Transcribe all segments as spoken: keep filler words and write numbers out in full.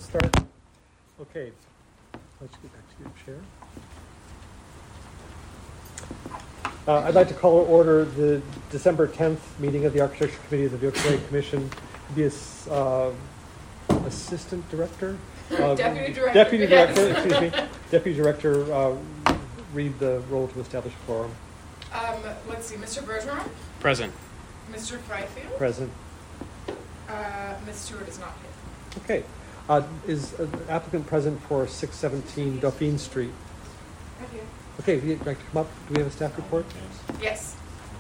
start? Okay, let's get back to your chair. Uh, I'd like to call to order the December tenth meeting of the Architecture Committee of the Wilkes Lake Commission. Be a uh, assistant director, uh, deputy director, deputy director, yes. excuse me, deputy director. Uh, read the roll to establish a quorum. Um, let's see, Mister Bergeron, Present. Mister Freifeld, Present. uh, Miz Stewart is not here. Okay. Uh, is an applicant present for six seventeen Dauphine Street? Right here. Okay, if you'd like to come up, do we have a staff report? Yes.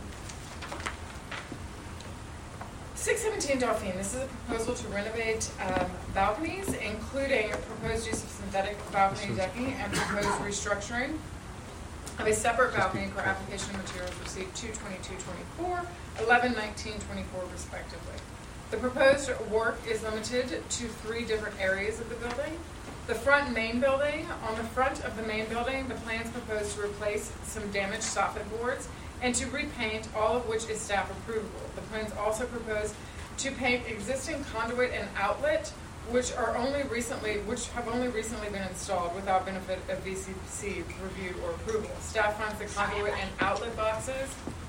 six seventeen Dauphine, this is a proposal to renovate um, balconies, including a proposed use of synthetic balcony decking and proposed restructuring of a separate balcony per application of materials received two twenty-two twenty-four, eleven nineteen twenty-four respectively. The proposed work is limited to three different areas of the building. The front main building, on the front of the main building, the plans propose to replace some damaged soffit boards and to repaint, all of which is staff approvable. The plans also propose to paint existing conduit and outlet, which are only recently, which have only recently been installed without benefit of V C C review or approval. Staff finds the conduit and outlet boxes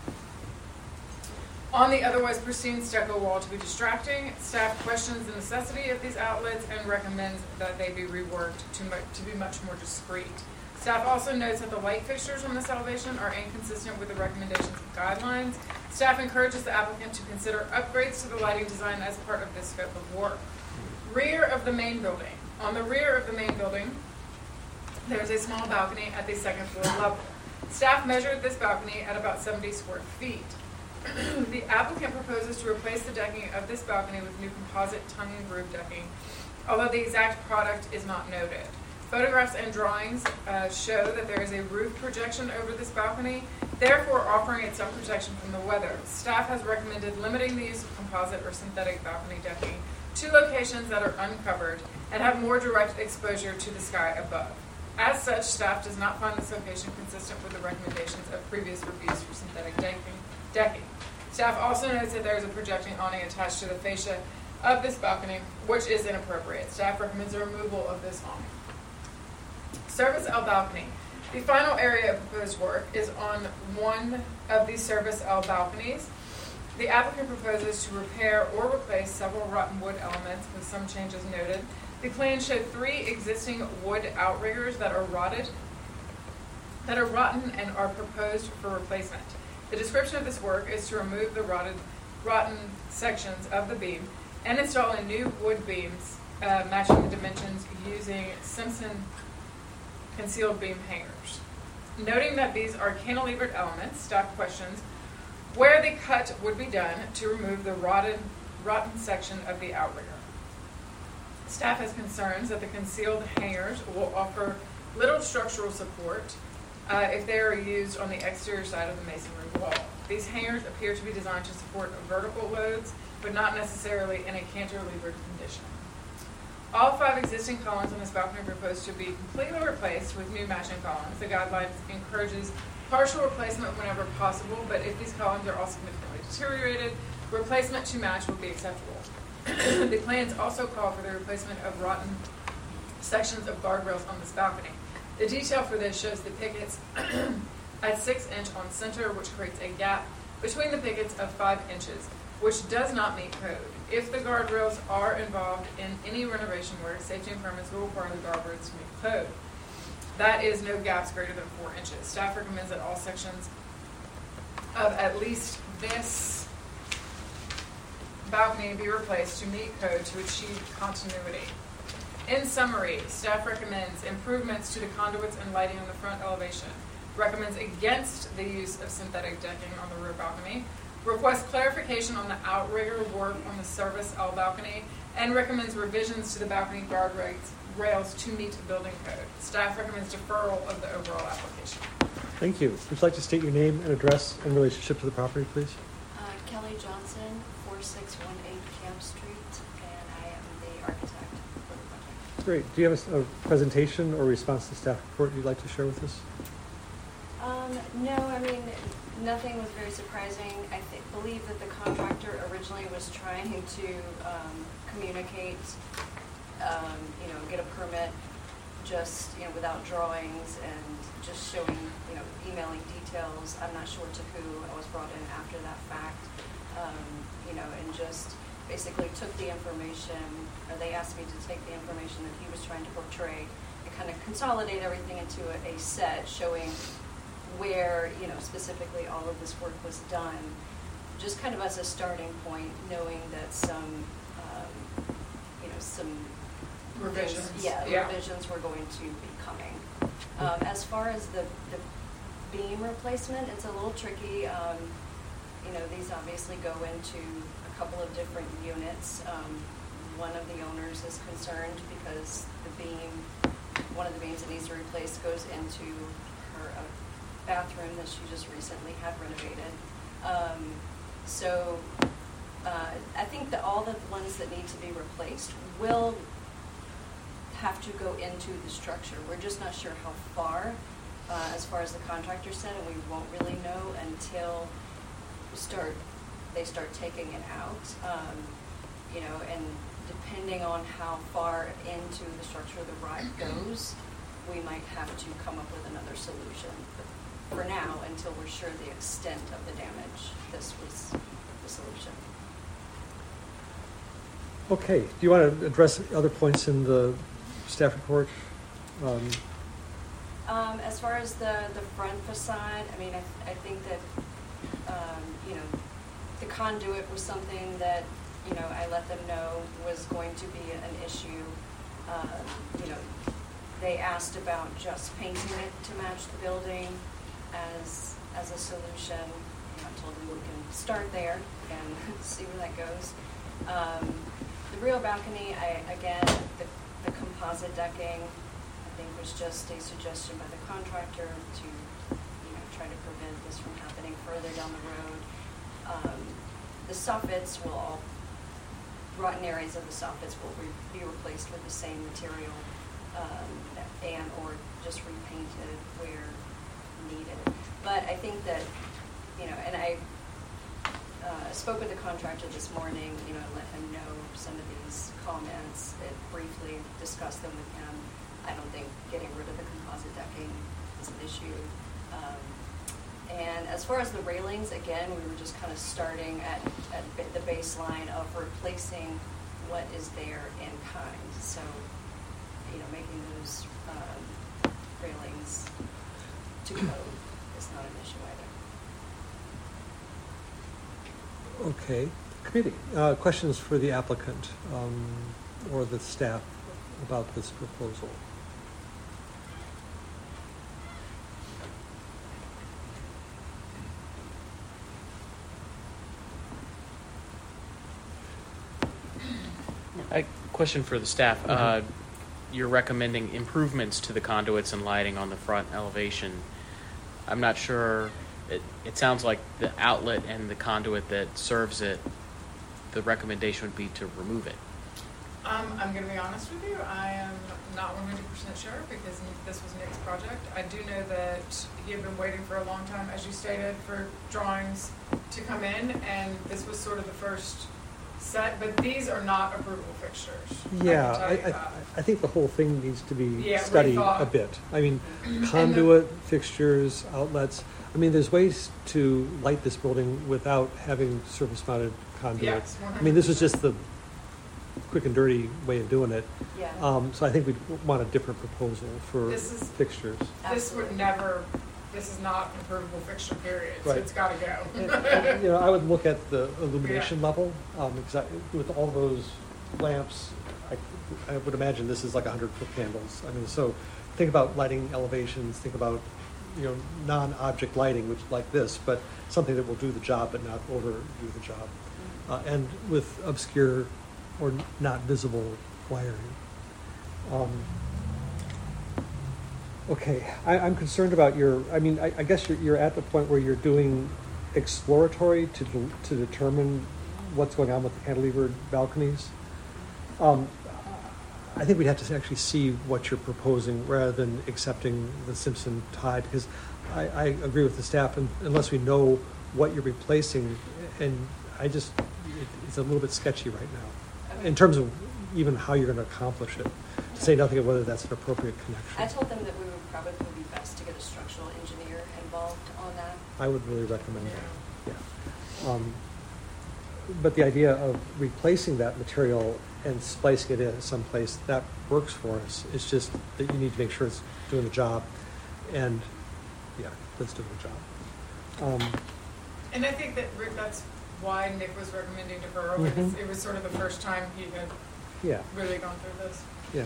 on the otherwise pristine stucco wall to be distracting. Staff questions the necessity of these outlets and recommends that they be reworked to, mu- to be much more discreet. Staff also notes that the light fixtures on this elevation are inconsistent with the recommendations and guidelines. Staff encourages the applicant to consider upgrades to the lighting design as part of this scope of work. Rear of the main building. On the rear of the main building, there is a small balcony at the second floor level. Staff measured this balcony at about seventy square feet. The applicant proposes to replace the decking of this balcony with new composite tongue and groove decking, although the exact product is not noted. Photographs and drawings uh, show that there is a roof projection over this balcony, therefore offering it some protection from the weather. Staff has recommended limiting the use of composite or synthetic balcony decking to locations that are uncovered and have more direct exposure to the sky above. As such, staff does not find this location consistent with the recommendations of previous reviews for synthetic decking. decking. Staff also notes that there is a projecting awning attached to the fascia of this balcony, which is inappropriate. Staff recommends the removal of this awning. Service L balcony. The final area of proposed work is on one of these Service L balconies. The applicant proposes to repair or replace several rotten wood elements with some changes noted. The plan showed three existing wood outriggers that are rotted, that are rotten and are proposed for replacement. The description of this work is to remove the rotted, rotten sections of the beam and install in new wood beams uh, matching the dimensions using Simpson concealed beam hangers. Noting that these are cantilevered elements, staff questions where the cut would be done to remove the rotted, rotten section of the outrigger. Staff has concerns that the concealed hangers will offer little structural support Uh, if they are used on the exterior side of the masonry wall. These hangers appear to be designed to support vertical loads, but not necessarily in a cantilevered condition. All five existing columns on this balcony are proposed to be completely replaced with new matching columns. The guidelines encourages partial replacement whenever possible, but if these columns are all significantly deteriorated, replacement to match would be acceptable. The plans also call for the replacement of rotten sections of guardrails on this balcony. The detail for this shows the pickets at six inch on center, which creates a gap between the pickets of five inches, which does not meet code. If the guardrails are involved in any renovation work, safety and permits will require the guardrails to meet code. That is no gaps greater than four inches. Staff recommends that all sections of at least this balcony be replaced to meet code to achieve continuity. In summary, staff recommends improvements to the conduits and lighting on the front elevation, recommends against the use of synthetic decking on the rear balcony, requests clarification on the outrigger work on the Service L balcony, and recommends revisions to the balcony guard rails to meet building code. Staff recommends deferral of the overall application. Thank you. Would you like to state your name and address in relationship to the property, please? Uh, Kelly Johnson, four six one eight Camp Street, and I am the architect. Great. Do you have a, a presentation or response to staff report you'd like to share with us? Um, no, I mean, nothing was very surprising. I th- believe that the contractor originally was trying to um, communicate, um, you know, get a permit just, you know, without drawings and just showing, you know, emailing details. I'm not sure to who. I was brought in after that fact, um, you know, and just basically took the information, or they asked me to take the information that he was trying to portray and kind of consolidate everything into a, a set showing where, you know, specifically all of this work was done, just kind of as a starting point, knowing that some, um, you know, some Revisions. things- yeah, Yeah. revisions were going to be coming. Um, as far as the, the beam replacement, it's a little tricky. Um, you know, these obviously go into a couple of different units. Um, one of the owners is concerned because the beam, one of the beams that needs to be replaced goes into her uh, bathroom that she just recently had renovated. Um, so uh, I think that all the ones that need to be replaced will have to go into the structure. We're just not sure how far, uh, as far as the contractor said, and we won't really know until we start, they start taking it out. Um, you know, and depending on how far into the structure the ride goes, we might have to come up with another solution. But for now, until we're sure the extent of the damage, this was the solution. Okay, do you want to address other points in the staff report? Um, Um, as far as the, the front facade, I mean, I, I think that, um, you know, the conduit was something that, you know, I let them know was going to be an issue. Um, you know, they asked about just painting it to match the building as, as a solution. You know, I told them we can start there and see where that goes. Um, the rear balcony, I, again, the, the composite decking, I think was just a suggestion by the contractor to, you know, try to prevent this from happening further down the road. Um, the soffits will all, rotten areas of the soffits will re be replaced with the same material, um, and or just repainted where needed. But I think that, you know, and I uh, spoke with the contractor this morning, you know, let him know some of these comments, and briefly discussed them with him. I don't think getting rid of the composite decking is an issue. Um, and as far as the railings, again, we were just kind of starting at, at the baseline of replacing what is there in kind. So, you know, making those um, railings to code is not an issue either. Okay, committee, uh, questions for the applicant um, or the staff about this proposal? A question for the staff. Mm-hmm. Uh, you're recommending improvements to the conduits and lighting on the front elevation. I'm not sure. It, it sounds like the outlet and the conduit that serves it, the recommendation would be to remove it. Um, I'm going to be honest with you. I am not one hundred percent sure because this was Nick's project. I do know that he had been waiting for a long time, as you stated, for drawings to come in, and this was sort of the first set, but these are not approvable fixtures. Yeah, I, I, can tell you I, that. I think the whole thing needs to be Yeah, studied rethought. a bit. I mean, And the- conduit, fixtures, outlets. I mean, there's ways to light this building without having surface-mounted conduit. Yes, I mean, this is one hundred percent. just the quick and dirty way of doing it. Yeah. Um, so I think we'd want a different proposal for This is- fixtures. This would Absolutely. never, this is not an approvable fixture, period. So Right. it's got to And, go. and, you know, I would look at the illumination level, um, because I- with all those lamps, I, I would imagine this is like a hundred foot candles. I mean, so think about lighting elevations, think about, you know, non-object lighting, which like this, but something that will do the job but not overdo the job. Uh, and with obscure or not visible wiring. Um, Okay, I, I'm concerned about your, I mean, I, I guess you're, you're at the point where you're doing exploratory to, de- to determine what's going on with the cantilevered balconies. Um, I think we'd have to actually see what you're proposing rather than accepting the Simpson tie, because I, I agree with the staff, and unless we know what you're replacing, and I just, it, it's a little bit sketchy right now, in terms of even how you're going to accomplish it. say nothing of whether that's an appropriate connection. I told them that we would probably be best to get a structural engineer involved on that. I would really recommend that, yeah. Um, But the idea of replacing that material and splicing it in someplace, that works for us. It's just that you need to make sure it's doing the job, and, yeah, that's doing the job. Um, And I think that Rick, that's why Nick was recommending deferral, Mhm. because it was sort of the first time he had Yeah, really gone through this. yeah.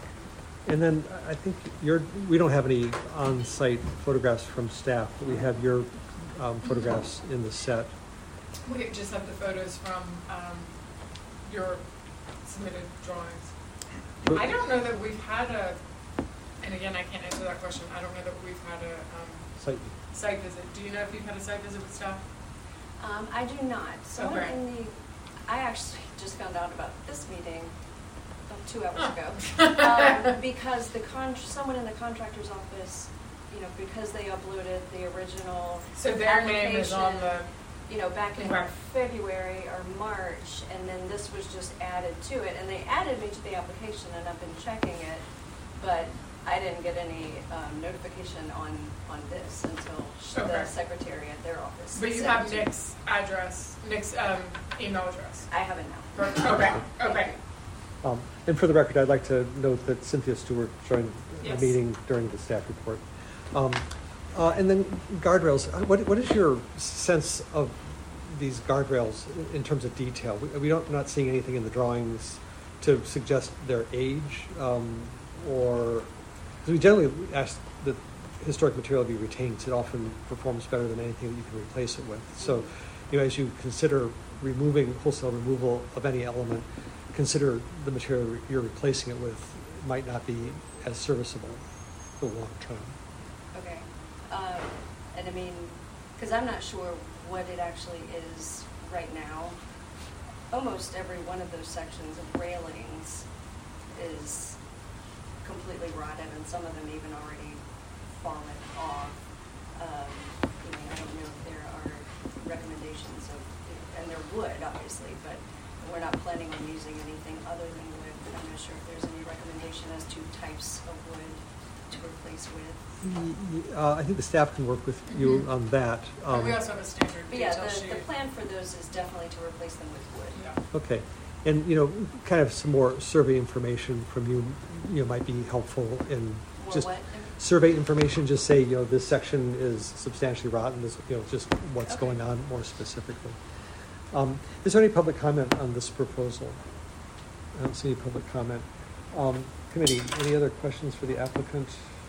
And then I think you're, we don't have any on-site photographs from staff, but we have your um, photographs in the set. We just have the photos from um, your submitted drawings. But- I don't know that we've had a, and again, I can't answer that question, I don't know that we've had a um, Site. site visit. Do you know if you've had a site visit with staff? Um, I do not. Someone Okay. in the, I actually just found out about this meeting about two hours Huh. ago. Um, because the con, someone in the contractor's office, you know, because they uploaded the original So their name is on the, application, you know, back in Okay. February or March, and then this was just added to it, and they added me to the application, and I've been checking it, but I didn't get any um, notification on, on this until sh- Okay. the secretary at their office. but you sent have it to me. Nick's address, Nick's um, email address. I have it now. Perfect. Okay, okay. Um, And for the record, I'd like to note that Cynthia Stewart joined the Yes. meeting during the staff report. Um, uh, And then guardrails, Uh, what, what is your sense of these guardrails in- in terms of detail? We, we don't, not seeing anything in the drawings to suggest their age, um, or, because we generally ask that historic material be retained, 'cause it often performs better than anything that you can replace it with. So, you know, as you consider removing, wholesale removal of any element, consider the material you're replacing it with might not be as serviceable for the long term. Okay. Um, and I mean, because I'm not sure what it actually is right now. Almost every one of those sections of railings is completely rotted, and some of them even already fallen off. Um, you know, I don't know if there are recommendations of, and there would, obviously, but we're not planning on using anything other than wood. But I'm not sure if there's any recommendation as to types of wood to replace with. Y- y- uh, I think the staff can work with you on that. And Um, we also have a standard But yeah, detail the, sheet. the plan for those is definitely to replace them with wood. Yeah. Okay, and, you know, kind of some more survey information from you, you know, might be helpful in More just what? survey information, just say, you know, this section is substantially rotten, this, you know, just what's Okay. going on more specifically. Um, Is there any public comment on this proposal? I don't see any public comment. Um, Committee, any other questions for the applicant?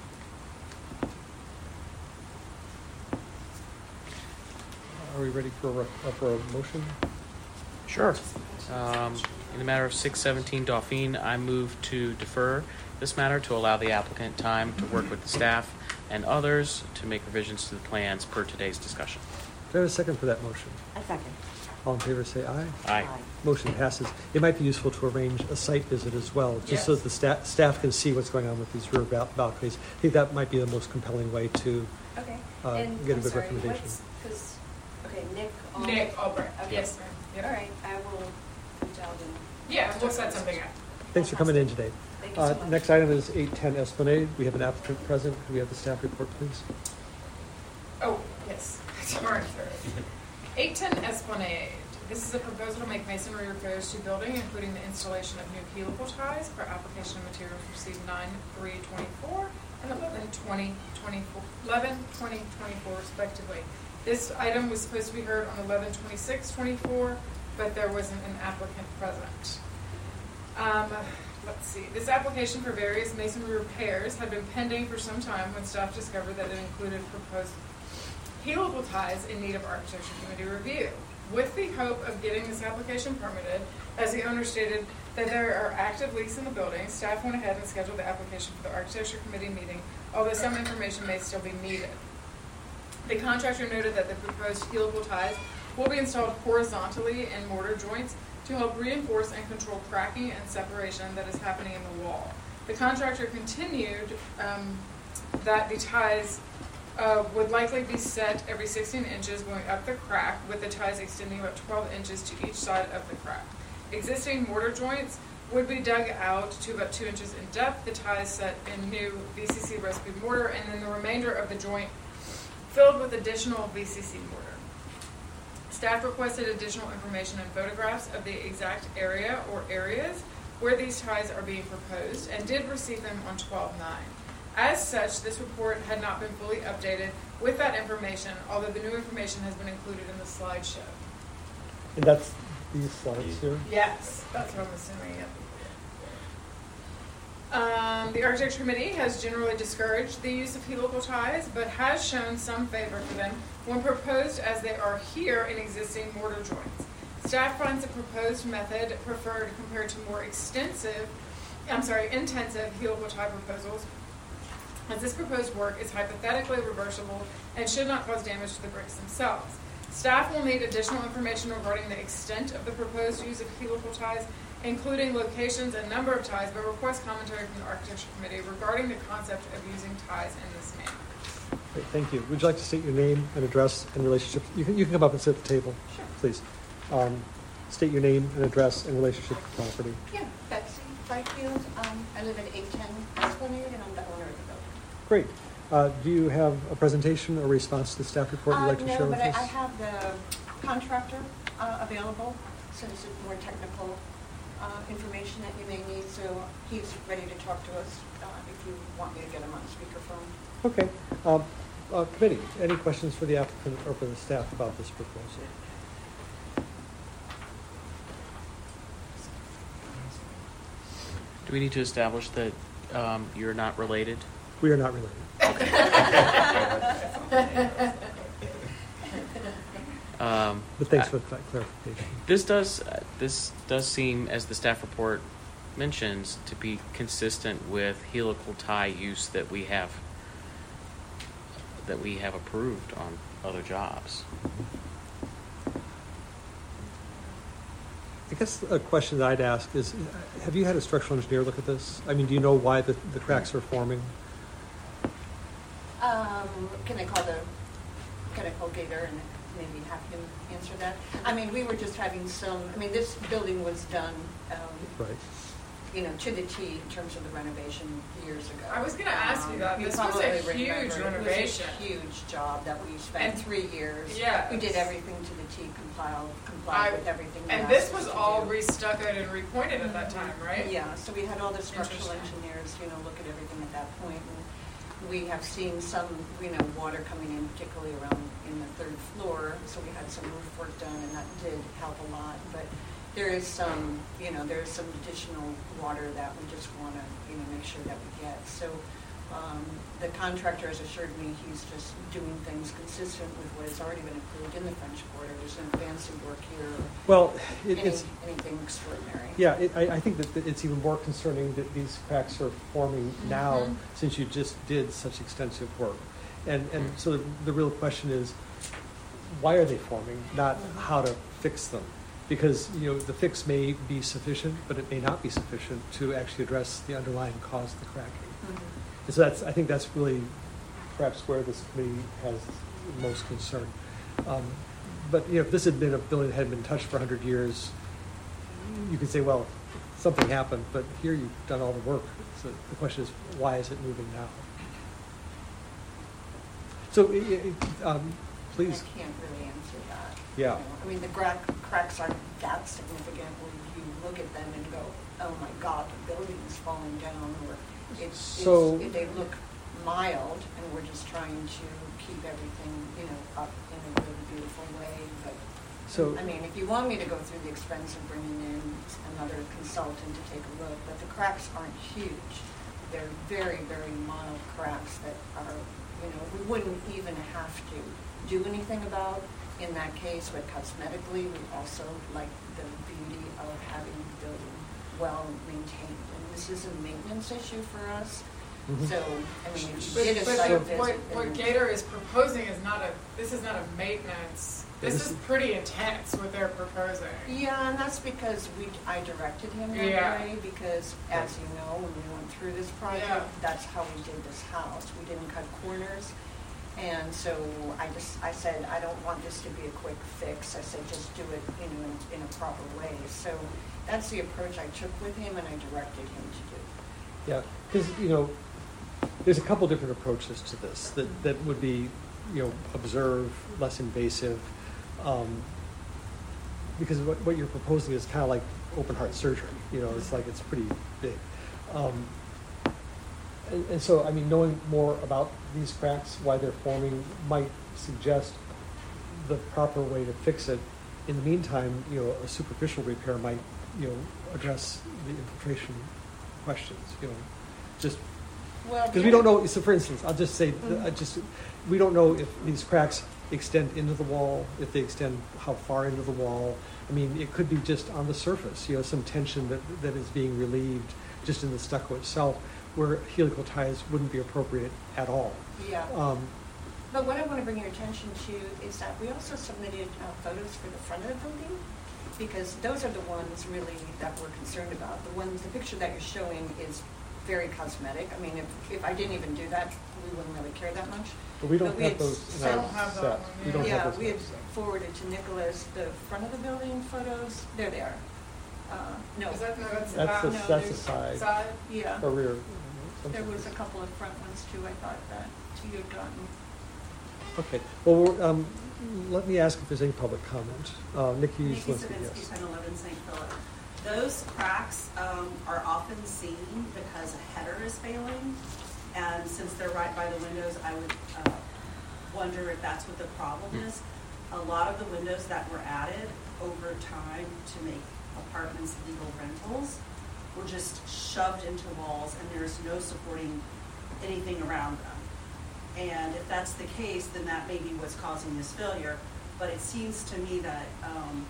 Are we ready for a, uh, for a motion? Sure. Um, In the matter of six seventeen Dauphine, I move to defer this matter to allow the applicant time to work with the staff and others to make revisions to the plans per today's discussion. Do I have a second for that motion? A second. All in favor, say aye. Aye. Motion passes. It might be useful to arrange a site visit as well, just so Yes. that the staff, staff can see what's going on with these rear bal- balconies. I think that might be the most compelling way to, Okay. Uh, And get a I'm good sorry, recommendation. what's, because, okay, Nick. Al- Nick Albrecht. Okay. Yes, ma'am. Yep. All right, I will reach out and. Yeah, we'll set something up. thanks for coming in today. Thank you Uh, so much. Next item is eight ten Esplanade. We have an applicant present. Could we have the staff report, please? Oh, yes, sorry, sorry. eight ten Esplanade. This is a proposal to make masonry repairs to building, including the installation of new helical ties for application of materials received nine three twenty-four and eleven twenty twenty-four, eleven twenty twenty-four respectively. This item was supposed to be heard on eleven twenty-six twenty-four, but there wasn't an applicant present. Um, let's see, this application for various masonry repairs had been pending for some time when staff discovered that it included proposed helical ties in need of architecture committee review. With the hope of getting this application permitted, as the owner stated that there are active leaks in the building, staff went ahead and scheduled the application for the architecture committee meeting, although some information may still be needed. The contractor noted that the proposed helical ties will be installed horizontally in mortar joints to help reinforce and control cracking and separation that is happening in the wall. The contractor continued um, that the ties uh, would likely be set every sixteen inches going up the crack, with the ties extending about twelve inches to each side of the crack. Existing mortar joints would be dug out to about two inches in depth, the ties set in new V C C recipe mortar, and then the remainder of the joint filled with additional V C C mortar. Staff requested additional information and photographs of the exact area or areas where these ties are being proposed, and did receive them on twelve nine. As such, this report had not been fully updated with that information, although the new information has been included in the slideshow. And that's these slides here? Yes, that's what I'm assuming, yep. Um, the Architecture Committee has generally discouraged the use of helical ties, but has shown some favor for them when proposed as they are here in existing mortar joints. Staff finds the proposed method preferred compared to more extensive, I'm sorry, intensive helical tie proposals, as this proposed work is hypothetically reversible and should not cause damage to the bricks themselves. Staff will need additional information regarding the extent of the proposed use of helical ties, including locations and number of ties, but request commentary from the Architecture Committee regarding the concept of using ties in this manner. Great, thank you. Would you like to state your name and address and relationship? You can, you can come up and sit at the table, Sure. please. Um, state your name and address and relationship to the property. Yeah, Betsy Byfield. Um, I live at eight ten Esplanade, and I'm the owner of the building. Great. Uh, do you have a presentation or response to the staff report you'd Uh, like to no, share with but I, us? I have the contractor uh, available, since it's more technical uh, information that you may need. So he's ready to talk to us uh, if you want me to get him on speakerphone. Okay. Um, uh, committee, any questions for the applicant or for the staff about this proposal? Do we need to establish that um, you're not related? We are not related. Um, But thanks I- for that clarification. This does uh, this does seem, as the staff report mentions, to be consistent with helical tie use that we have that we have approved on other jobs. I guess a question that I'd ask is, have you had a structural engineer look at this? I mean, do you know why the, the cracks are forming? Um, can I call the, can I call Gator and maybe have him answer that? I mean, we were just having some, I mean, this building was done, um, Right. you know, to the T in terms of the renovation years ago. I was gonna ask you that. Um, This you was a probably huge remember. renovation. It was a huge job that we spent And- three years. Yes. We did everything to the T, complied, I- complied with everything. they And asked this us was to all do. restuccoed and repointed at that time, right? Yeah, so we had all the structural Interesting. engineers, you know, look at everything at that point. And we have seen some, you know, water coming in, particularly around in the third floor. So we had some roof work done, and that did help a lot. But there is some, you know, there's some additional water that we just want to, you know, make sure that we get. So um, the contractor has assured me he's just doing things consistent with what has already been approved in the French Quarter. There's no fancy work here, or Well, it, any, it's, anything extraordinary. yeah, it, I, I think that that it's even more concerning that these cracks are forming now Mhm. since you just did such extensive work. And, and so the, the real question is, why are they forming, not how to fix them? Because, you know, the fix may be sufficient, but it may not be sufficient to actually address the underlying cause of the cracking. Mhm. And so that's, I think that's really perhaps where this committee has the most concern. Um, but, you know, if this had been a building that hadn't been touched for a hundred years, you could say, well, something happened, but here you've done all the work. So the question is, why is it moving now? So, i- i- um, please, I can't really answer that. Yeah. You know, I mean, the crack, cracks aren't that significant when you look at them and go, oh my God, the building is falling down, or it's, So- it's, they look mild, and we're just trying to keep everything, you know, up in a really beautiful way, but, so, I mean, if you want me to go through the expense of bringing in another consultant to take a look, but the cracks aren't huge. They're very, very mild cracks that are, you know, we wouldn't even have to do anything about in that case, but cosmetically, we also like the beauty of having the building well maintained. And this is a maintenance issue for us. Mhm. So, I mean, if you But, did a but site the- visit. what, then- what Gator is proposing is not a, this is not a maintenance, this This is is- pretty intense what they're proposing. Yeah, and that's because we, I directed him that Yeah. way, because as you know, when we went through this project, Yeah. that's how we did this house. We didn't cut corners, And so I just, I said, I don't want this to be a quick fix. I said, just do it, you know, in, in a proper way. So that's the approach I took with him and I directed him to do. Yeah, because, you know, there's a couple different approaches to this that, that would be, you know, observe, less invasive, um, because what, what you're proposing is kind of like open heart surgery. You know, it's like it's pretty big. Um, and, and so, I mean, knowing more about these cracks, why they're forming, might suggest the proper way to fix it. In the meantime, you know, a superficial repair might, you know, address the infiltration questions. You know, just Well, because we don't know. So, for instance, I'll just say, mm-hmm. I just we don't know if these cracks extend into the wall, if they extend how far into the wall. I mean, it could be just on the surface. You know, some tension that that is being relieved just in the stucco itself, where helical ties wouldn't be appropriate at all. Yeah. Um, But what I want to bring your attention to is that we also submitted uh, photos for the front of the building, because those are the ones really that we're concerned about. The ones, the picture that you're showing is very cosmetic. I mean, if, if I didn't even do that, we wouldn't really care that much. but we don't But we have had those in sent- our don't have that set. one, We yeah. don't Yeah, have those we had in our set. forwarded to Nicholas the front of the building photos. There they are. Uh, no. Is that, no, that's the That's back. the, No, that's the there's- side Side? Yeah. or rear. There was a couple of front ones too, I thought that you had gotten. Okay. Well, we're, um, let me ask if there's any public comment. Uh, Nikki Nikki Zielinski, Savinsky, yes. ten eleven Saint Philip. Those cracks um, are often seen because a header is failing, and since they're right by the windows, I would uh, wonder if that's what the problem is. A lot of the windows that were added over time to make apartments legal rentals were just shoved into walls, and there's no supporting anything around them. And if that's the case, then that may be what's causing this failure. But it seems to me that, um,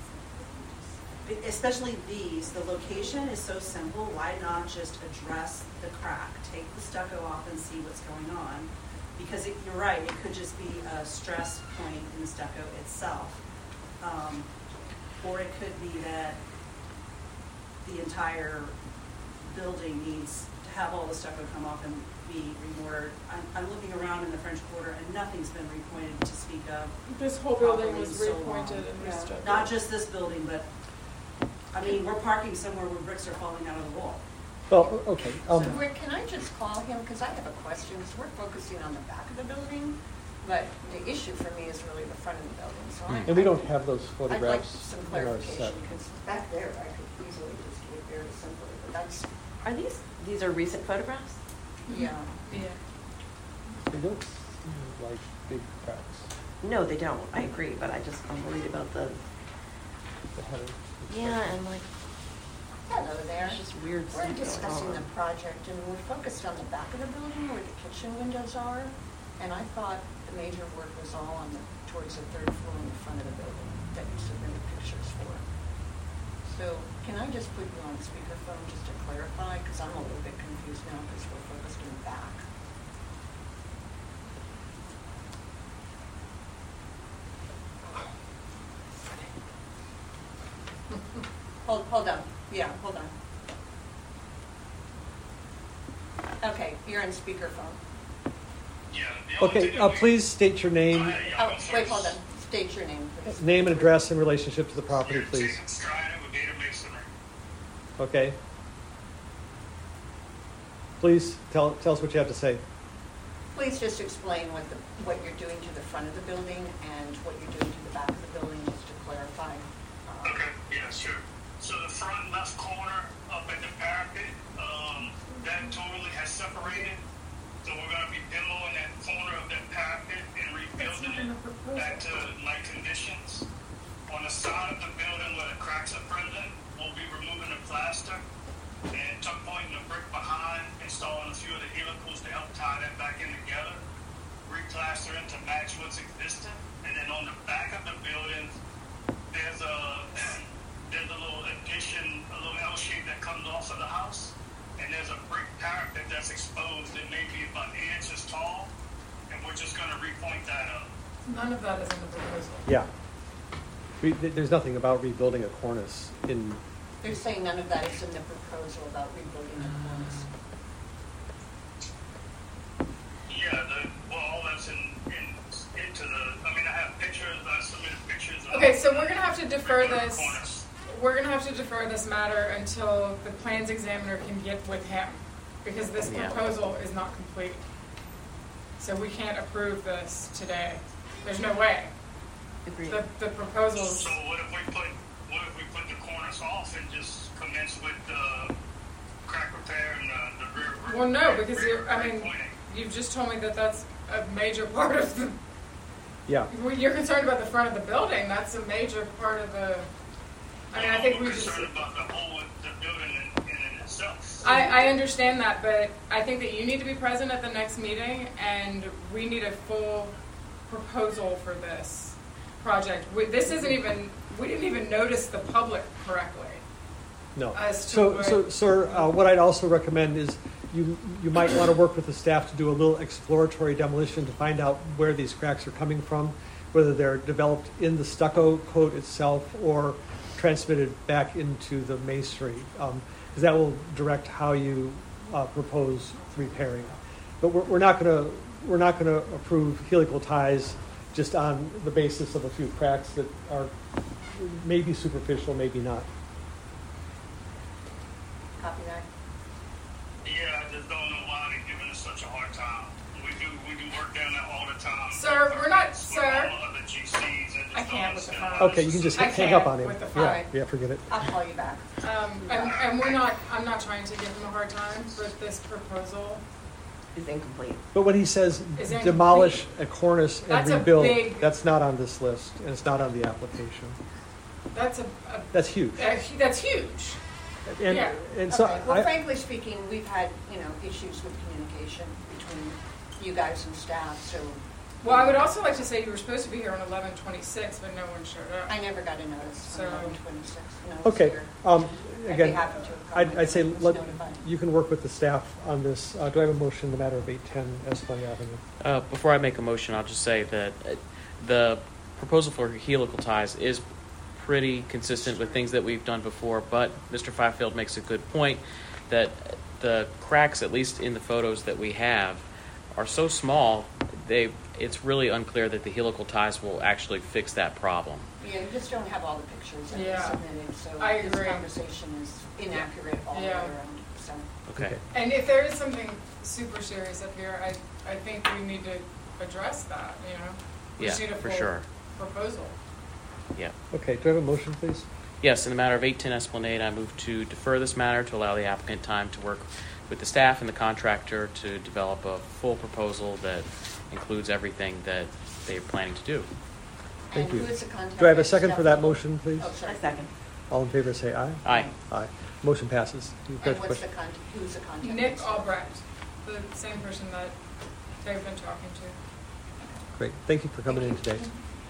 especially these, the location is so simple. Why not just address the crack, take the stucco off and see what's going on? Because it, you're right, it could just be a stress point in the stucco itself. Um, or it could be that the entire building needs to have all the stucco come off and be remortared. I'm, I'm looking around in the French Quarter and nothing's been repointed to speak of. This whole building properly was so repointed long. and Yeah. restuccoed. Not just this building, but, I mean, we're parking somewhere where bricks are falling out of the wall. Well, okay. Um, So Rick, can I just call him, because I have a question, because we're focusing on the back of the building, but the issue for me is really the front of the building, so I. and we don't have those I'd like photographs some in our set. clarification, because back there, I could easily just do it very simply, but that's, Are these, these are recent photographs? yeah. Yeah. They don't seem like big cracks. No, they don't. I agree, but I just, I'm worried about the, The header. yeah, and like, Hello there. it's just weird We're stuff going discussing on. the project, and we're focused on the back of the building where the kitchen windows are, and I thought the major work was all on the, towards the third floor in the front of the building that you submitted pictures for. So can I just put you on speakerphone just to clarify, because I'm a little bit confused now because we're focused in the back. Hold, hold on. Yeah, hold on. Okay, you're on speakerphone. Yeah. the only Okay, thing uh, that we- please state your name, Hi, yeah, Oh, I'm wait, sorry. hold on. State your name, please. name and address in relationship to the property, please. Jason Strider with Data Masonry. Okay. Please tell, tell us what you have to say. Please just explain what the, what you're doing to the front of the building and what you're doing to the back of the building, just to clarify. Uh, Okay, yeah, sure. So the front left corner up at the parapet, um, that totally has separated. So we're gonna be demoing that corner of that parapet and rebuilding not in the it proposal. back to like conditions. On the side of the building where the cracks are present, we'll be removing the plaster and tuck pointing the brick behind, installing a few of the helicals to help tie that back in together, replastering to match what's existing, and then on the back of the building, there's a there's a little addition, a little L shape that comes off of the house, and there's a brick parapet that's exposed that may be about eight inches tall, and we're just gonna repoint that up. None of that is in the proposal. Yeah. We, th- there's nothing about rebuilding a cornice in, They're saying none of that is in the proposal about rebuilding the cornice. Yeah, the, well, all that's in defer regular this, cornice. we're gonna have to defer this matter until the plans examiner can get with him, because this Yeah. proposal is not complete. So we can't approve this today. There's no way. Agreed. The, the proposals, So what if we put, what if we put the cornice off and just commence with the crack repair and the, the rear? well, no, rear- because rear you're, I brake mean, pointing? you've just told me that that's a major part of the, Yeah. well, you're concerned about the front of the building, that's a major part of the, I mean, I think we I'm just. concerned about the whole, the building in, in and itself. I, I understand that, but I think that you need to be present at the next meeting, and we need a full proposal for this project. We, this isn't even, we didn't even notice the public correctly. No. As to So, what- so, sir, uh, what I'd also recommend is you, you might want to work with the staff to do a little exploratory demolition to find out where these cracks are coming from, whether they're developed in the stucco coat itself or transmitted back into the masonry, um, because that will direct how you uh, propose repairing. But we're, we're not going to we're not going to approve helical ties just on the basis of a few cracks that are maybe superficial, maybe not. Copy that. Yeah, I just don't know why they're giving us such a hard time. We do, we do work down there all the time. Sir, we're not- With sir. all the other G Cs, I just I don't can't with the understand phone. why Okay, you this can is just I hang can't up on him. with the phone. Yeah, yeah, forget it. I'll call you back. Um, and, and we're not, I'm not trying to give him a hard time, but this proposal, Is incomplete. But when he says Is incomplete. demolish a cornice and That's a rebuild, big- that's not on this list, and it's not on the application. that's a, a, That's huge. a that's huge. And, yeah. and so, Okay, well, I, frankly speaking, we've had, you know, issues with communication between you guys and staff, so Well, I would also like to say you were supposed to be here on eleven twenty-six, but no one showed up. I never got a notice So- on eleven twenty-six. when I was okay, here. um, I'd be again, happy to I'd, accommodate I'd say when it's let, notified. you can work with the staff on this. Uh, do I have a motion in the matter of eight ten Esplanade Avenue? Uh, before I make a motion, I'll just say that uh, the proposal for helical ties is pretty consistent with things that we've done before, but Mister Fifield makes a good point that the cracks, at least in the photos that we have, are so small, they it's really unclear that the helical ties will actually fix that problem. Yeah, you just don't have all the pictures that were Yeah. submitted, so I this agree. conversation is inaccurate all the way Yeah. around, so. Okay. And if there is something super serious up here, I, I think we need to address that, you know? We Yeah, just need a for full sure. proposal. Yeah. Okay, do I have a motion, please? Yes, in the matter of eight ten Esplanade, I move to defer this matter to allow the applicant time to work with the staff and the contractor to develop a full proposal that includes everything that they're planning to do. Thank And you. who is the contact? Do I have a at second for that staff? motion, please? Oh, sorry. A second. All in favor, say aye. Aye. Aye. Motion passes. You've got And a what's the question? contact, who's the contact? Nick at staff? Albrecht, the same person that they've been talking to. Great, thank you for coming in today.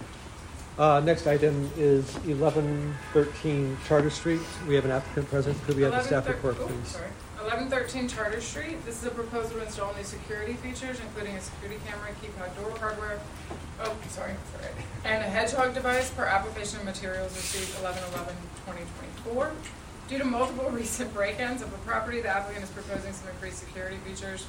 Uh, next item is eleven thirteen Charter Street. We have an applicant present. Could we have the staff eleven thir- report, oh, please? sorry. eleven thirteen Charter Street. This is a proposal to install new security features, including a security camera, keypad door hardware, oh, sorry, sorry, and a hedgehog device per application of materials received eleven eleven twenty twenty-four. Due to multiple recent break-ins of the property, the applicant is proposing some increased security features.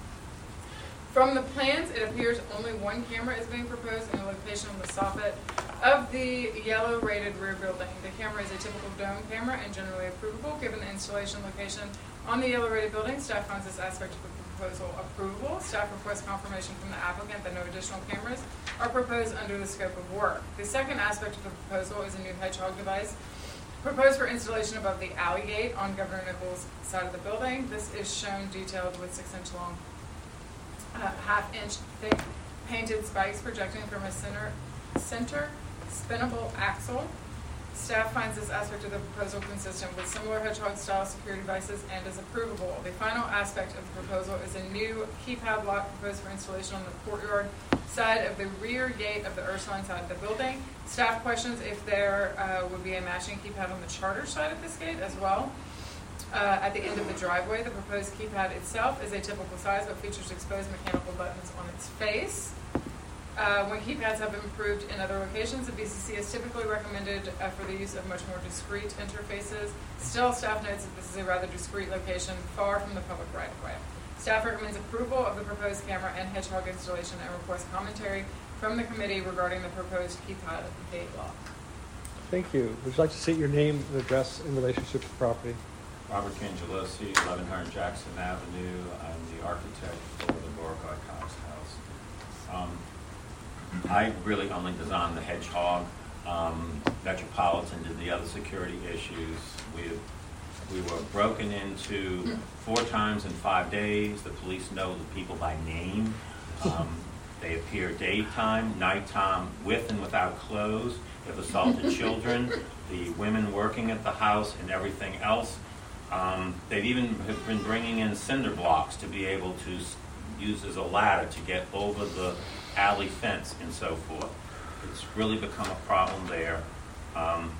From the plans, it appears only one camera is being proposed in a location on the soffit of the yellow rated rear building. The camera is a typical dome camera and generally approvable. Given the installation location on the yellow rated building, staff finds this aspect of the proposal approvable. Staff requests confirmation from the applicant that no additional cameras are proposed under the scope of work. The second aspect of the proposal is a new hedgehog device proposed for installation above the alley gate on Governor Nichols' side of the building. This is shown detailed with six inch long Uh, half-inch thick painted spikes projecting from a center, center spinnable axle. Staff finds this aspect of the proposal consistent with similar hedgehog-style security devices and is approvable. The final aspect of the proposal is a new keypad lock proposed for installation on the courtyard side of the rear gate of the Ursuline side of the building. Staff questions if there uh, would be a matching keypad on the charter side of this gate as well. Uh, at the end of the driveway, the proposed keypad itself is a typical size but features exposed mechanical buttons on its face. Uh, when keypads have been approved in other locations, the B C C has typically recommended uh, for the use of much more discrete interfaces. Still, staff notes that this is a rather discrete location far from the public right-of-way. Staff recommends approval of the proposed camera and hedgehog installation and requests commentary from the committee regarding the proposed keypad gate lock. Thank you. Would you like to state your name and address in relationship to the property? Robert Cangelosi, eleven hundred Jackson Avenue. I'm the architect for the Beauregard Cox House. Um, I really only designed the Hedgehog. Um, Metropolitan did the other security issues. We we were broken into four times in five days. The police know the people by name. Um, they appear daytime, nighttime, with and without clothes. They've assaulted children, the women working at the house, and everything else. Um, they've even have been bringing in cinder blocks to be able to s- use as a ladder to get over the alley fence and so forth. It's really become a problem there. Um,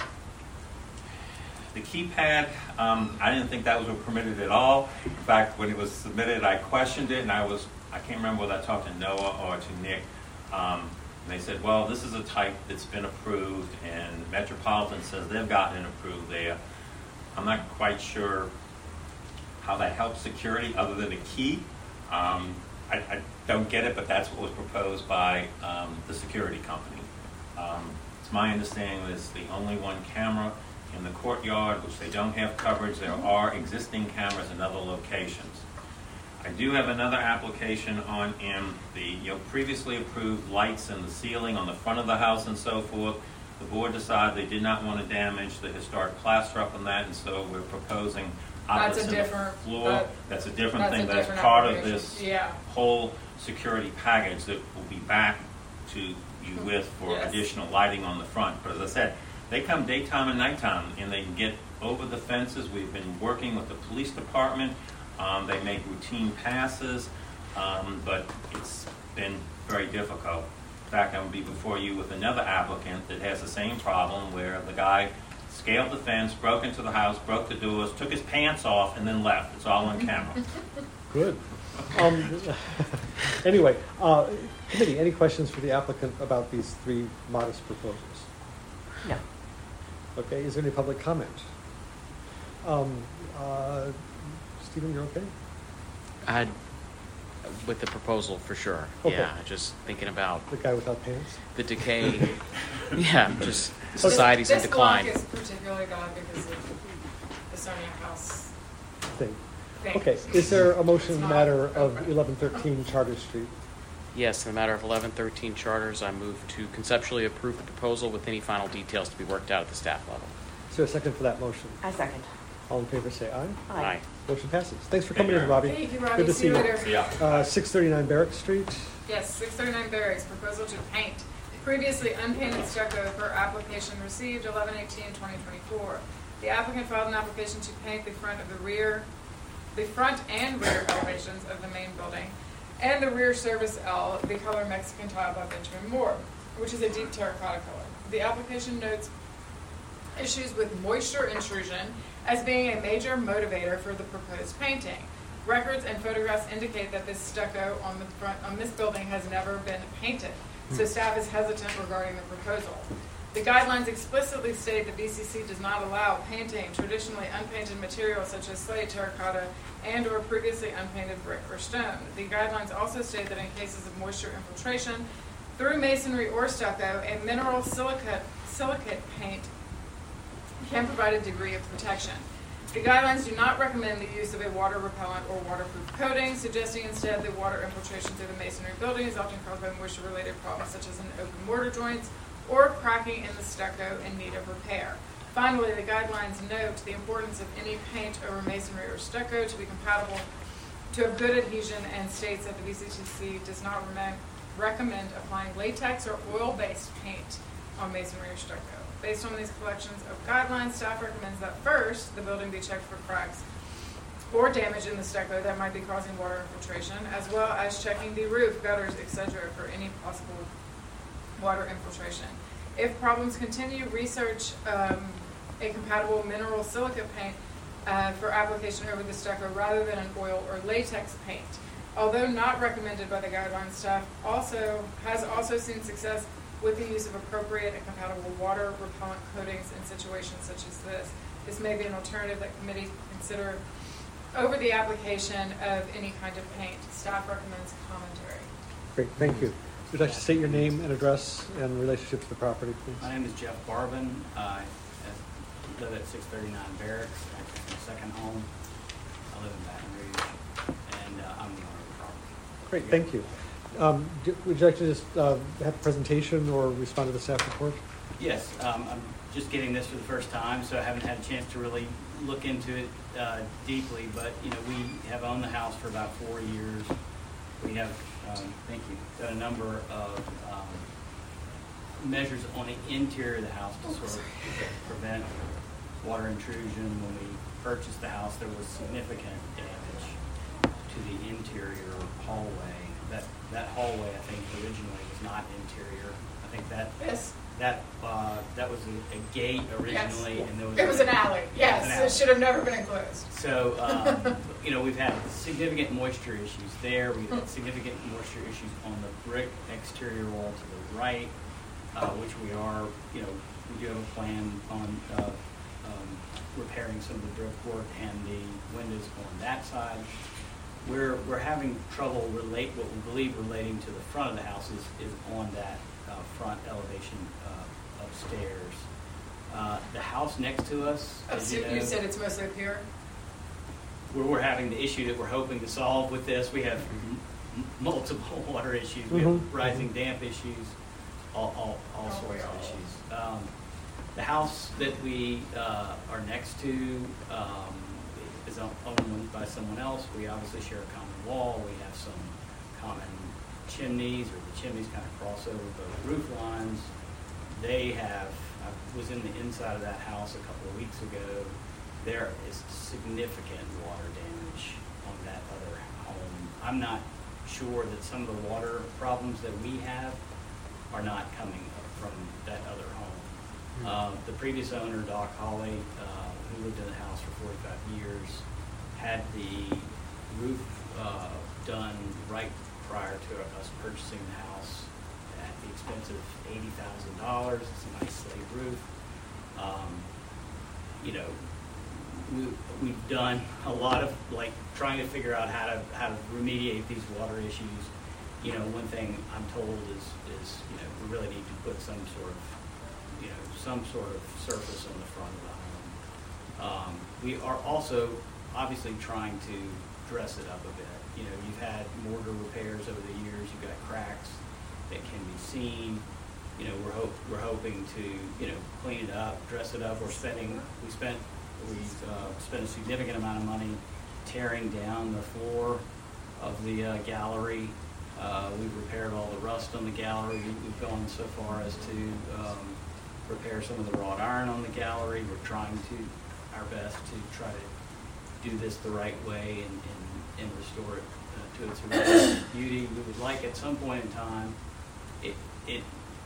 the keypad, um, I didn't think that was permitted at all. In fact, when it was submitted, I questioned it, and I was, I can't remember whether I talked to Noah or to Nick. Um, and they said, well, this is a type that's been approved, and Metropolitan says they've gotten it approved there. I'm not quite sure how that helps security other than a key. Um, I, I don't get it, but that's what was proposed by um, the security company. Um, it's my understanding that it's the only one camera in the courtyard, which they don't have coverage. There are existing cameras in other locations. I do have another application on in the you know previously approved lights in the ceiling on the front of the house and so forth. The board decided they did not want to damage the historic plaster up on that, and so we're proposing outlets That's a in the different- floor. that- That's a different that's a thing. That's different part of application. this Yeah. whole security package that will be back to you with for Yes. additional lighting on the front. But as I said, they come daytime and nighttime, and they can get over the fences. We've been working with the police department. Um, they make routine passes, um, but it's been very difficult. In fact, I will be before you with another applicant that has the same problem, where the guy scaled the fence, broke into the house, broke the doors, took his pants off, and then left. It's all on camera. Good. Um, anyway, uh, committee, any questions for the applicant about these three modest proposals? No. Okay, is there any public comment? Um, uh, Stephen, you're okay? I'd, with the proposal for sure. Okay. Yeah, just thinking about The guy without pants? the decay. Yeah, just society's in this, decline. This block is particularly bad because of the Sonia House Thing. thing. Okay, is there a motion in It's the not matter of appropriate. eleven thirteen Charter Street? Yes, in the matter of eleven thirteen charters, I move to conceptually approve the proposal with any final details to be worked out at the staff level. Is there a second for that motion? I second. All in favor, say aye. Aye. Motion passes. Thanks for Thank coming you in, very Robbie. Thank you, Robbie. Good to See see you you. later. Yeah. Uh, six thirty-nine Barrack Street. Yes, six thirty-nine Barracks, proposal to paint previously unpainted stucco per application received eleven eighteen twenty twenty-four. The applicant filed an application to paint the front of the rear, the front and rear elevations of the main building, and the rear service L, the color Mexican tile by Benjamin Moore, which is a deep terracotta color. The application notes issues with moisture intrusion as being a major motivator for the proposed painting. Records and photographs indicate that this stucco on the front on this building has never been painted, so staff is hesitant regarding the proposal. The guidelines explicitly state that B C C does not allow painting traditionally unpainted materials such as slate, terracotta, and or previously unpainted brick or stone. The guidelines also state that in cases of moisture infiltration through masonry or stucco, a mineral silicate, silicate paint can provide a degree of protection. The guidelines do not recommend the use of a water repellent or waterproof coating, suggesting instead that water infiltration through the masonry building is often caused by moisture-related problems such as an open mortar joints or cracking in the stucco in need of repair. Finally, the guidelines note the importance of any paint over masonry or stucco to be compatible to have good adhesion, and states that the B C C does not re- recommend applying latex or oil-based paint on masonry or stucco. Based on these collections of guidelines, staff recommends that first, the building be checked for cracks or damage in the stucco that might be causing water infiltration, as well as checking the roof, gutters, et cetera for any possible water infiltration. If problems continue, research um, a compatible mineral silica paint uh, for application over the stucco rather than an oil or latex paint. Although not recommended by the guidelines, staff also has also seen success with the use of appropriate and compatible water repellent coatings in situations such as this. This may be an alternative that committees consider over the application of any kind of paint. Staff recommends commentary. Great, thank you. Would you like to state your name and address and relationship to the property, please? My name is Jeff Barbin. I uh, live at six thirty-nine Barracks. It's my second home. I live in Baton Rouge, and uh, I'm the owner of the property. Great, thank you. Um, d- Would you like to just uh, have a presentation or respond to the staff report? Yes, um, I'm just getting this for the first time, so I haven't had a chance to really look into it uh, deeply. But you know, we have owned the house for about four years. We have, um, thank you, done a number of um, measures on the interior of the house to sort of prevent water intrusion. When we purchased the house, there was significant damage to the interior hallway. That that hallway, I think, originally was not interior. I think that Yes. that uh, that was a, a gate originally, Yes. and there was It was an alley. Yes, an it alley. should have never been enclosed. So, um, you know, we've had significant moisture issues there. We've had significant moisture issues on the brick exterior wall to the right, uh, which we are, you know, we do have a plan on uh, um, repairing some of the brickwork and the windows on that side. We're we're having trouble relate what we believe relating to the front of the house is, is on that uh, front elevation uh, upstairs. Uh, the house next to us, Oh, as so you you know, said it's mostly up here? where we're having the issue that we're hoping to solve with this. We have m- m- multiple water issues. We have Mhm. rising damp issues, all, all, all Oh, sorts we of all- issues. Um, the house that we uh, are next to um, is own- owned by someone else. We obviously share a common wall. We have some common chimneys, or the chimneys kind of cross over both roof lines. They have, I was in the inside of that house a couple of weeks ago. There is significant water damage on that other home. I'm not sure that some of the water problems that we have are not coming from that other home. Uh, the previous owner, Doc Hawley, uh, who lived in the house for forty-five years, had the roof uh, done right prior to us purchasing the house at the expense of eighty thousand dollars. It's a nice slate roof. Um, you know, we, we've done a lot of like trying to figure out how to how to remediate these water issues. You know, one thing I'm told is is you know we really need to put some sort of you know some sort of surface on the front of the home. Um, we are also obviously trying to dress it up a bit. You know, you've had mortar repairs over the years. You've got cracks that can be seen. You know, we're hope we're hoping to you know clean it up, dress it up. We're spending we spent we uh, spent a significant amount of money tearing down the floor of the uh, gallery. Uh, we've repaired all the rust on the gallery. We've gone so far as to um, repair some of the wrought iron on the gallery. We're trying to our best to try to do this the right way and, and, and restore it uh, to its original beauty. We would like at some point in time, it, it,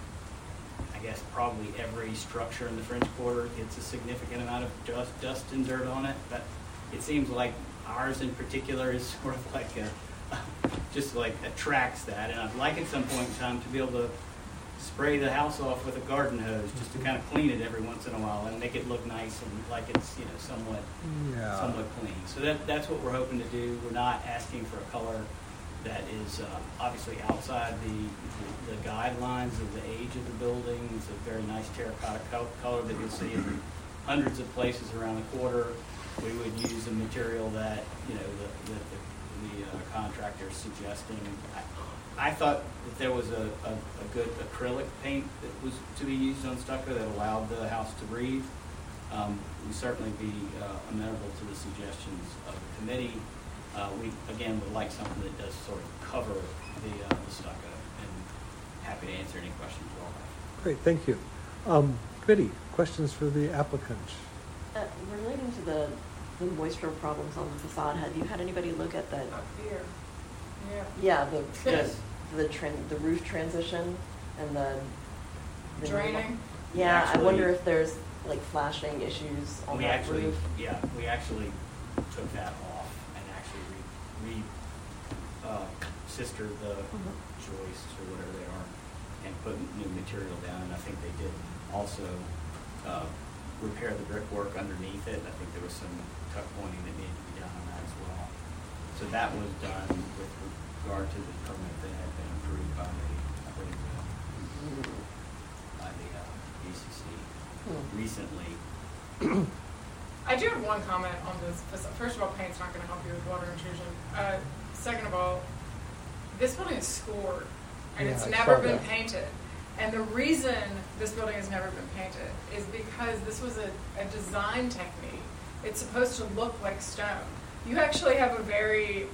I guess probably every structure in the French Quarter gets a significant amount of dust, dust and dirt on it, but it seems like ours in particular is sort of like a, just like attracts that. And I'd like at some point in time to be able to spray the house off with a garden hose just to kind of clean it every once in a while and make it look nice and like it's, you know, somewhat Yeah. somewhat clean. So that that's what we're hoping to do. We're not asking for a color that is um, obviously outside the, the the guidelines of the age of the building. It's a very nice terracotta co- color that you'll see in hundreds of places around the quarter. We would use a material that, you know, the, the, the the uh, contractor suggesting. I, I thought that there was a, a, a good acrylic paint that was to be used on stucco that allowed the house to breathe. Um, we certainly be uh, amenable to the suggestions of the committee. Uh, we again would like something that does sort of cover the, uh, the stucco, and happy to answer any questions you all have. Great, thank you. Um, Committee, questions for the applicant? Uh, relating to the, the moisture problems on the facade, have you had anybody look at the, Up here. Yeah. yeah, the, the, Yes. the tran- the roof transition and the. the Draining? Yeah, I Actually- wonder if there's like flashing issues on We that actually, roof. yeah, we actually took that off and actually re, re uh, sister the Mhm. joists or whatever they are, and put new material down. And I think they did also uh, repair the brickwork underneath it. I think there was some tuck pointing that needed to be done on that as well. So that was done with regard to the permit that had been approved by the put into by the uh, A C C Hmm. recently. I do have one comment on this. First of all, paint's not going to help you with water intrusion. Uh, second of all, this building is scored, and Yeah, it's I never saw been that. painted. And the reason this building has never been painted is because this was a, a design technique. It's supposed to look like stone. You actually have a very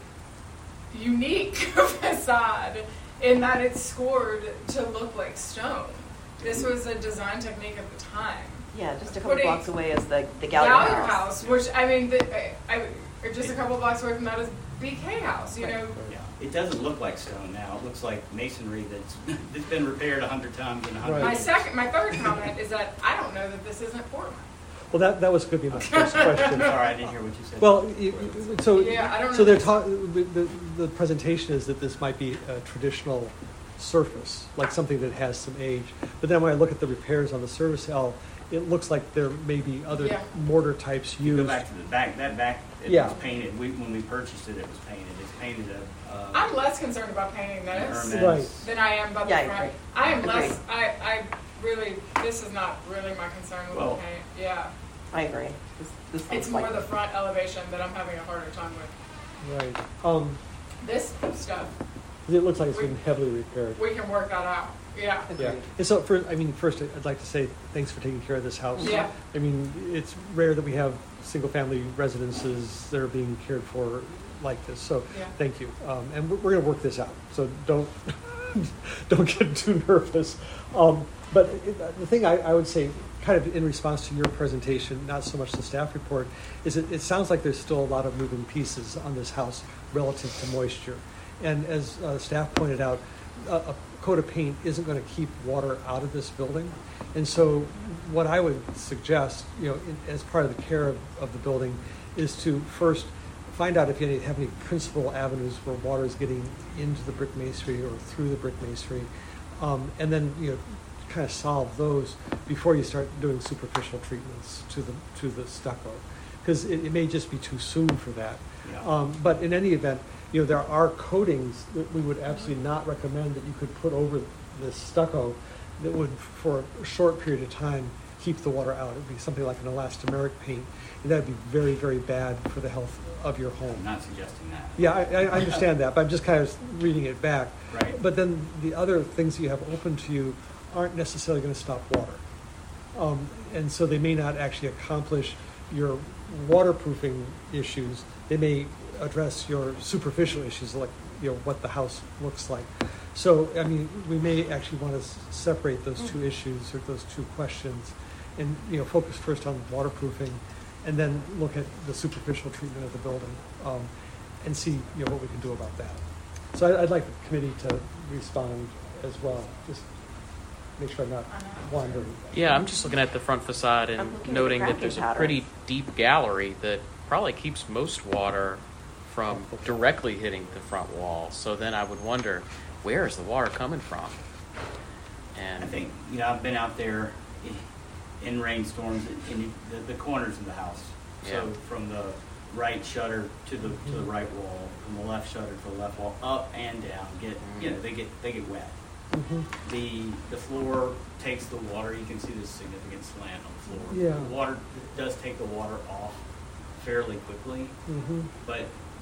unique facade in that it's scored to look like stone. This was a design technique at the time. Yeah, just a couple Putting- blocks away is the, the Gallagher Gallagher house. House, which I mean, the, I, I, or just a couple blocks away from that is B K House. You Right. know, Yeah, it doesn't look like stone now. It looks like masonry that's that's been repaired a hundred times in a hundred Right. my years. second, my third comment is that I don't know that this isn't Portland. Well, that, that was going to be my first I'm question. sorry, I didn't hear what you said. Well, you- you- so, Yeah, I don't so know. they're talking, the, the, the presentation is that this might be a traditional surface, like something that has some age. But then when I look at the repairs on the service L, it looks like there may be other Yeah. mortar types You used. go back to the back. That back, it Yeah. was painted. We, when we purchased it, it was painted. It's painted a. Uh, I'm less concerned about painting this Hermes. Right. than I am about Yeah, I the front. agree. I am Agreed. less. I, I really. This is not really my concern with Well- the paint. Yeah, I agree. This, this it's looks more like the front elevation that I'm having a harder time with. Right. Um, This stuff, it looks like it's been heavily repaired. we can work that out. Yeah. Yeah. Agreed. And so, for, I mean, first, I'd like to say thanks for taking care of this house. Yeah. I mean, it's rare that we have single-family residences that are being cared for like this. So, Yeah. thank you. Um, and we're, we're going to work this out. So don't don't get too nervous. Um, but it, the thing I, I would say, kind of in response to your presentation, not so much the staff report, is it, it sounds like there's still a lot of moving pieces on this house relative to moisture. And as uh, staff pointed out, a, a coat of paint isn't going to keep water out of this building. And so what I would suggest, you know, in, as part of the care of, of the building, is to first find out if you have any principal avenues where water is getting into the brick masonry or through the brick masonry, um, and then, you know, kind of solve those before you start doing superficial treatments to the to the stucco, because it, it may just be too soon for that. Yeah. Um, but in any event, you know, there are coatings that we would absolutely not recommend that you could put over this stucco that would, for a short period of time, keep the water out. It would be something like an elastomeric paint, and that would be very, very bad for the health of your home. I'm not suggesting that. Yeah, I, I understand that, but I'm just kind of reading it back. Right. But then the other things you have open to you aren't necessarily going to stop water. Um, and so they may not actually accomplish your waterproofing issues. They may address your superficial issues, like, you know, what the house looks like. So, I mean, we may actually want to separate those two issues or those two questions and, you know, focus first on waterproofing and then look at the superficial treatment of the building, um, and see, you know, what we can do about that. So I, I'd like the committee to respond as well, just make sure I'm not wandering. Yeah, I'm just looking at the front facade I'm and looking at the noting that cracking there's a patterns. pretty deep gallery that probably keeps most water from directly hitting the front wall. So then I would wonder, where is the water coming from? And I think, you know, I've been out there i- in rainstorms in, in the, the corners of the house. Yeah. So from the right shutter to the to the right wall, from the left shutter to the left wall, up and down. Get you know they get they get wet. Mhm. The the floor takes the water. You can see the significant slant on the floor. Yeah. The water does take the water off fairly quickly, Mhm. but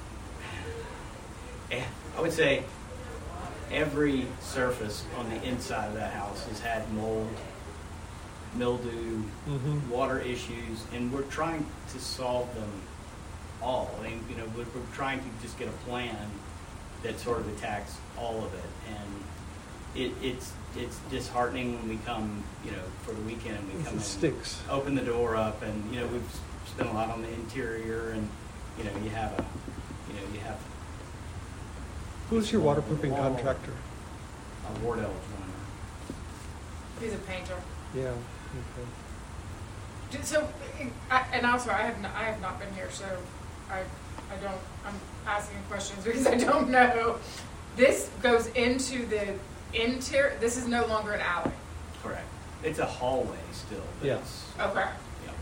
eh, I would say every surface on the inside of that house has had mold, mildew, Mhm. water issues, and we're trying to solve them all. I mean, you know, we're, we're trying to just get a plan that sort of attacks all of it, and it, it's it's disheartening when we come, you know, for the weekend and we come It in, stinks. open the door up, and you know we've spent a lot on the interior, and you know you have a, you know you have. Who's your Wall- waterproofing wall. contractor? A Wardell Joiner. He's a painter. Yeah, okay. Did- So, I, and also, I have not, I have not been here, so I, I don't. I'm asking questions because I don't know. This goes into the interior. This is no longer an alley. Correct. It's a hallway still. But Yeah. It's, Okay. yeah.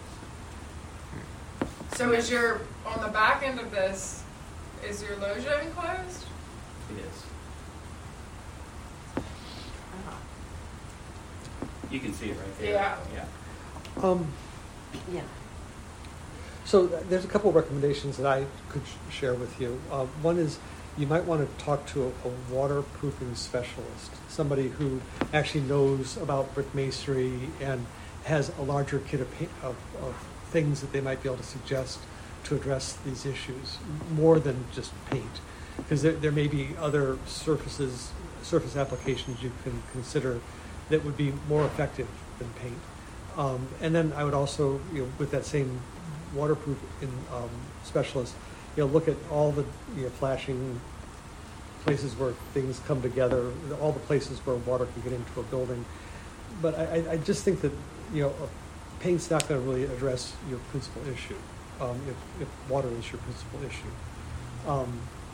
So, is your on the back end of this? Is your loggia enclosed? It is. You can see it right there. Yeah. Yeah. Um, Yeah. So th- there's a couple of recommendations that I could sh- share with you. Uh, one is you might want to talk to a, a waterproofing specialist, somebody who actually knows about brick masonry and has a larger kit of, pa- of, of things that they might be able to suggest to address these issues, more than just paint. Because there, there may be other surfaces, surface applications you can consider that would be more effective than paint. Um, and then I would also, you know, with that same waterproof in, um, specialist, you know, look at all the, you know, flashing places where things come together, all the places where water can get into a building. But I, I- I just think that, you know, uh, paint's not going to really address your principal issue, um, if, if water is your principal issue. Um,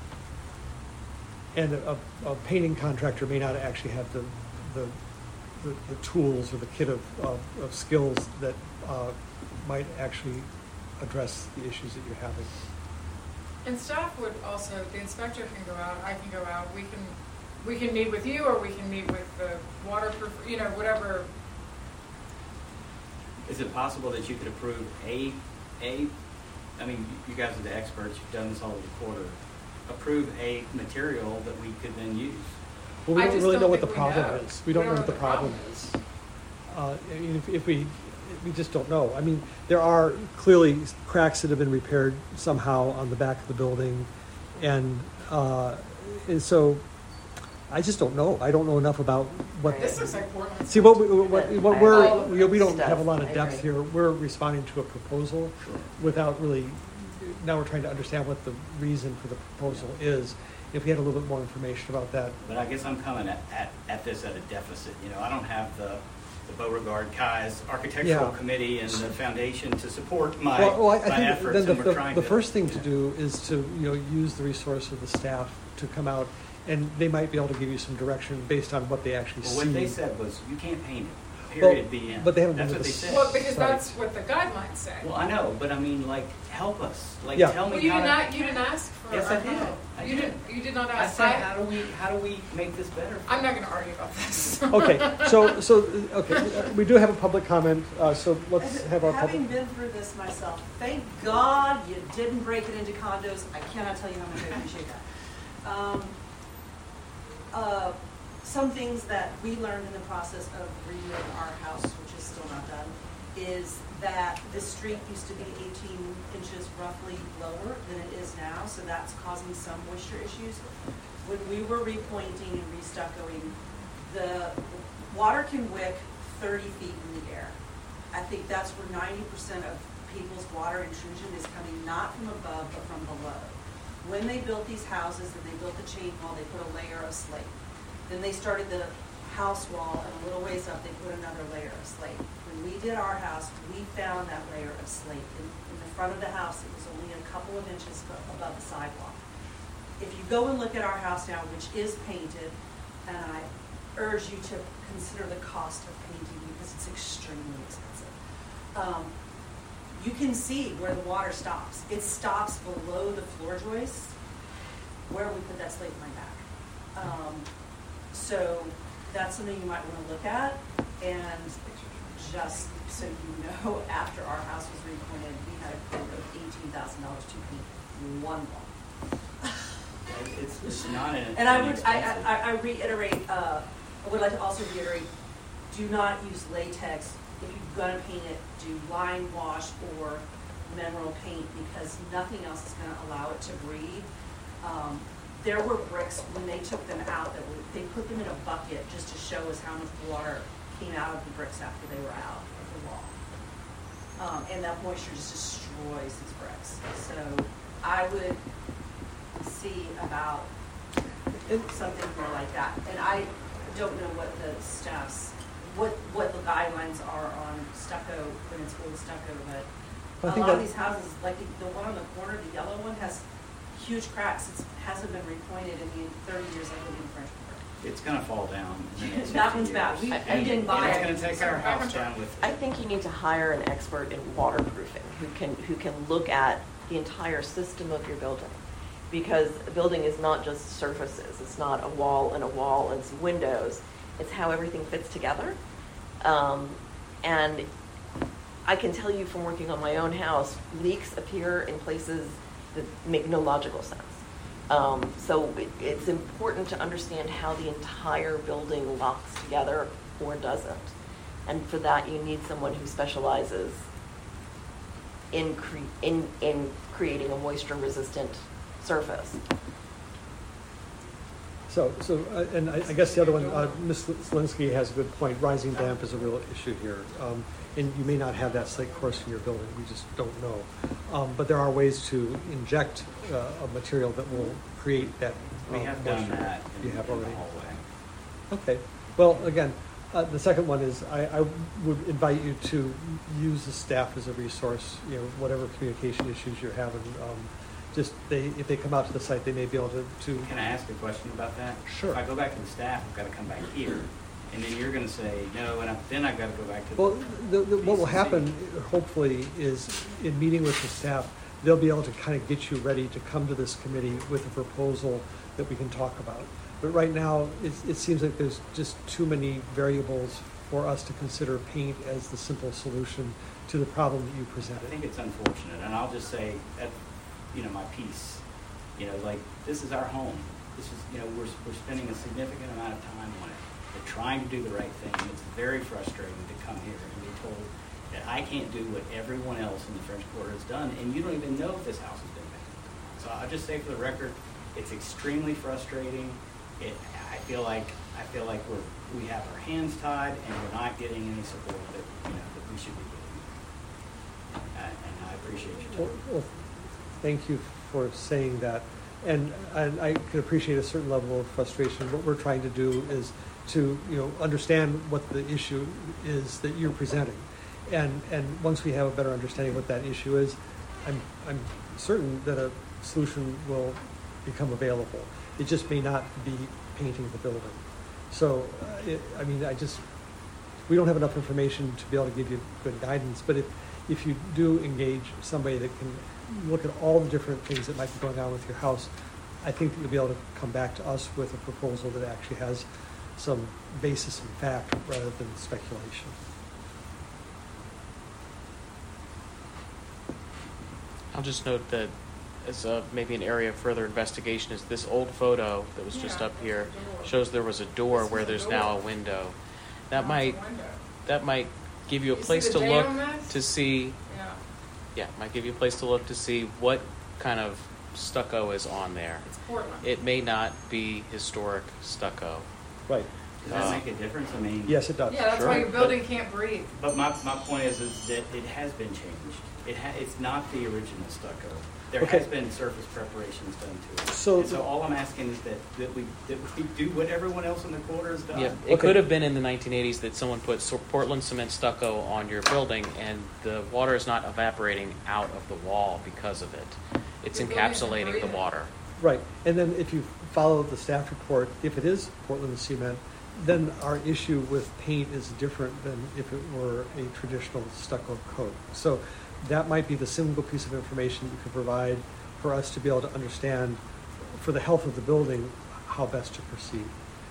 and a, a painting contractor may not actually have the, the, the, the tools or the kit of, of, of skills that uh, might actually address the issues that you're having. And staff would also, the inspector can go out, I can go out, we can, we can meet with you, or we can meet with the waterproof, you know, whatever. Is it possible that you could approve a, a, I mean, you guys are the experts, you've done this all over the quarter, approve a material that we could then use? Well, we I don't just really know don't what the think we problem know. is. We don't know what the problem is. Uh, I mean, if, if we, we just don't know. I mean, there are clearly cracks that have been repaired somehow on the back of the building, and uh, and so I just don't know. I don't know enough about what. This looks like Portland. See, what we, what, what I we're, agree. we, we don't Stuff. have a lot of I depth agree. here. We're responding to a proposal Sure. without really, now we're trying to understand what the reason for the proposal is. If we had a little bit more information about that. But I guess I'm coming at, at, at this at a deficit. You know, I don't have the, the Beauregard Kai's architectural Yeah. committee and the foundation to support my, Well, well, I, I my think efforts, then the, and we're the, trying the to. first thing to yeah. do is to, you know, use the resource of the staff to come out, and they might be able to give you some direction based on what they actually Well, see. what they said was, you can't paint it, Well, period, the end. but they haven't That's been what to they the said. Well, because Right. that's what the guidelines say. Well, I know, but I mean, like, help us. Like, Yeah. tell me Well, you how did to. not, you didn't ask for. Yes, I our did. help. I You did. didn't, you did not I ask. said, I- how do we, how do we make this better? I'm not gonna argue about this. Okay, so, so, okay, uh, we do have a public comment, uh, so let's As- have our Having public. been through this myself, thank God you didn't break it into condos. I cannot tell you how much I appreciate that. Um, uh, Some things that we learned in the process of redoing our house, which is still not done, is that the street used to be eighteen inches roughly lower than it is now, so that's causing some moisture issues. When we were repointing and restuccoing, the water can wick thirty feet in the air. I think that's where ninety percent of people's water intrusion is coming not from above, but from below. When they built these houses and they built the chain wall, they put a layer of slate. Then they started the house wall, and a little ways up, they put another layer of slate. When we did our house, we found that layer of slate. In, in the front of the house, it was only a couple of inches above the sidewalk. If you go and look at our house now, which is painted, and I urge you to consider the cost of painting because it's extremely expensive. Um, you can see where the water stops. It stops below the floor joist where we put that slate line back. Um, so that's something you might want to look at. And just so you know, after our house was repointed, we had a quote of eighteen thousand dollars to paint one wall. It's, it's not an. And I would, I, inexpensive- I, I reiterate, uh, I would like to also reiterate, do not use latex. If you're gonna paint it, do line wash or mineral paint because nothing else is gonna allow it to breathe. Um, there were bricks, when they took them out, that were, they put them in a bucket just to show us how much water came out of the bricks after they were out of the wall. Um, and that moisture just destroys these bricks. So I would see about something more like that. And I don't know what the staff's, what, what the guidelines are on stucco, when it's old stucco, but I a think lot of that- these houses, like the the one on the corner, the yellow one, has huge cracks. It hasn't been repointed in the thirty years I've lived in Frenchburg. It's gonna fall down. in the next That fifty one's bad. years. We- we And- didn't buy And it. it's gonna take our house down with I it. think you need to hire an expert in waterproofing who can, who can look at the entire system of your building. Because a building is not just surfaces, it's not a wall and a wall and some windows. It's how everything fits together. Um, and I can tell you from working on my own house, leaks appear in places that make no logical sense. Um, so it, it's important to understand how the entire building locks together or doesn't. And for that, you need someone who specializes in, cre- in, in creating a moisture-resistant surface. So, so, uh, and I, I guess the other one, uh, Miz Zielinski has a good point. Rising damp is a real issue here. Um, and you may not have that slate course in your building. We just don't know. Um, but there are ways to inject uh, a material that will create that. We uh, have done moisture. that in, You have in the already. hallway. Okay. Well, again, uh, the second one is I, I would invite you to use the staff as a resource. You know, whatever communication issues you're having. Um, just they, if they come out to the site, they may be able to. to Can I ask a question about that? Sure. If I go back to the staff, I've got to come back here, and then you're going to say no, and I, then I've got to go back to. Well, the, the, the, what will B C C. happen, hopefully, is in meeting with the staff, they'll be able to kind of get you ready to come to this committee with a proposal that we can talk about. But right now, it, it seems like there's just too many variables for us to consider paint as the simple solution to the problem that you I presented. think it's unfortunate, and I'll just say that, you know, my piece, you know, like this is our home. This is, you know, we're we're spending a significant amount of time on it. We're trying to do the right thing. It's very frustrating to come here and be told that I can't do what everyone else in the French Quarter has done, and you don't even know if this house has been painted. So I'll just say for the record, it's extremely frustrating. It, I feel like I feel like we're we have our hands tied, and we're not getting any support that you know that we should be getting. Uh, and I appreciate your Well, time. well, thank you for saying that. And, and I can appreciate a certain level of frustration. What we're trying to do is to, you know, understand what the issue is that you're presenting. And, and once we have a better understanding of what that issue is, I'm, I'm certain that a solution will become available. It just may not be painting the building. So, uh, it, I mean, I just, we don't have enough information to be able to give you good guidance, but if, if you do engage somebody that can look at all the different things that might be going on with your house, I think that you'll be able to come back to us with a proposal that actually has some basis in fact rather than speculation. I'll just note that as a, maybe an area of further investigation is this old photo that was just Yeah, up here there's a door. shows there was a door This where is a there's door. now a window. That Not might the window. that might give you a You see place the to date look on this? to see Yeah, yeah, might give you a place to look to see what kind of stucco is on there. it's Portland. It may not be historic stucco. Right. Does that Uh, make a difference? I mean, Yes, it does. Yeah, that's Sure. why your building can't breathe. But my, my point is, is that it has been changed. It ha, it's not the original stucco. There Okay. has been surface preparations done to it. So- And so all I'm asking is that, that we that we do what everyone else in the quarter has done. Yeah, it Okay. could have been in the nineteen eighties that someone put so- Portland cement stucco on your building, and the water is not evaporating out of the wall because of it. It's Your building isn't encapsulating the breathing. water. Right. And then if you follow the staff report, if it is Portland cement, then our issue with paint is different than if it were a traditional stucco coat. So that might be the single piece of information you could provide for us to be able to understand, for the health of the building, how best to proceed.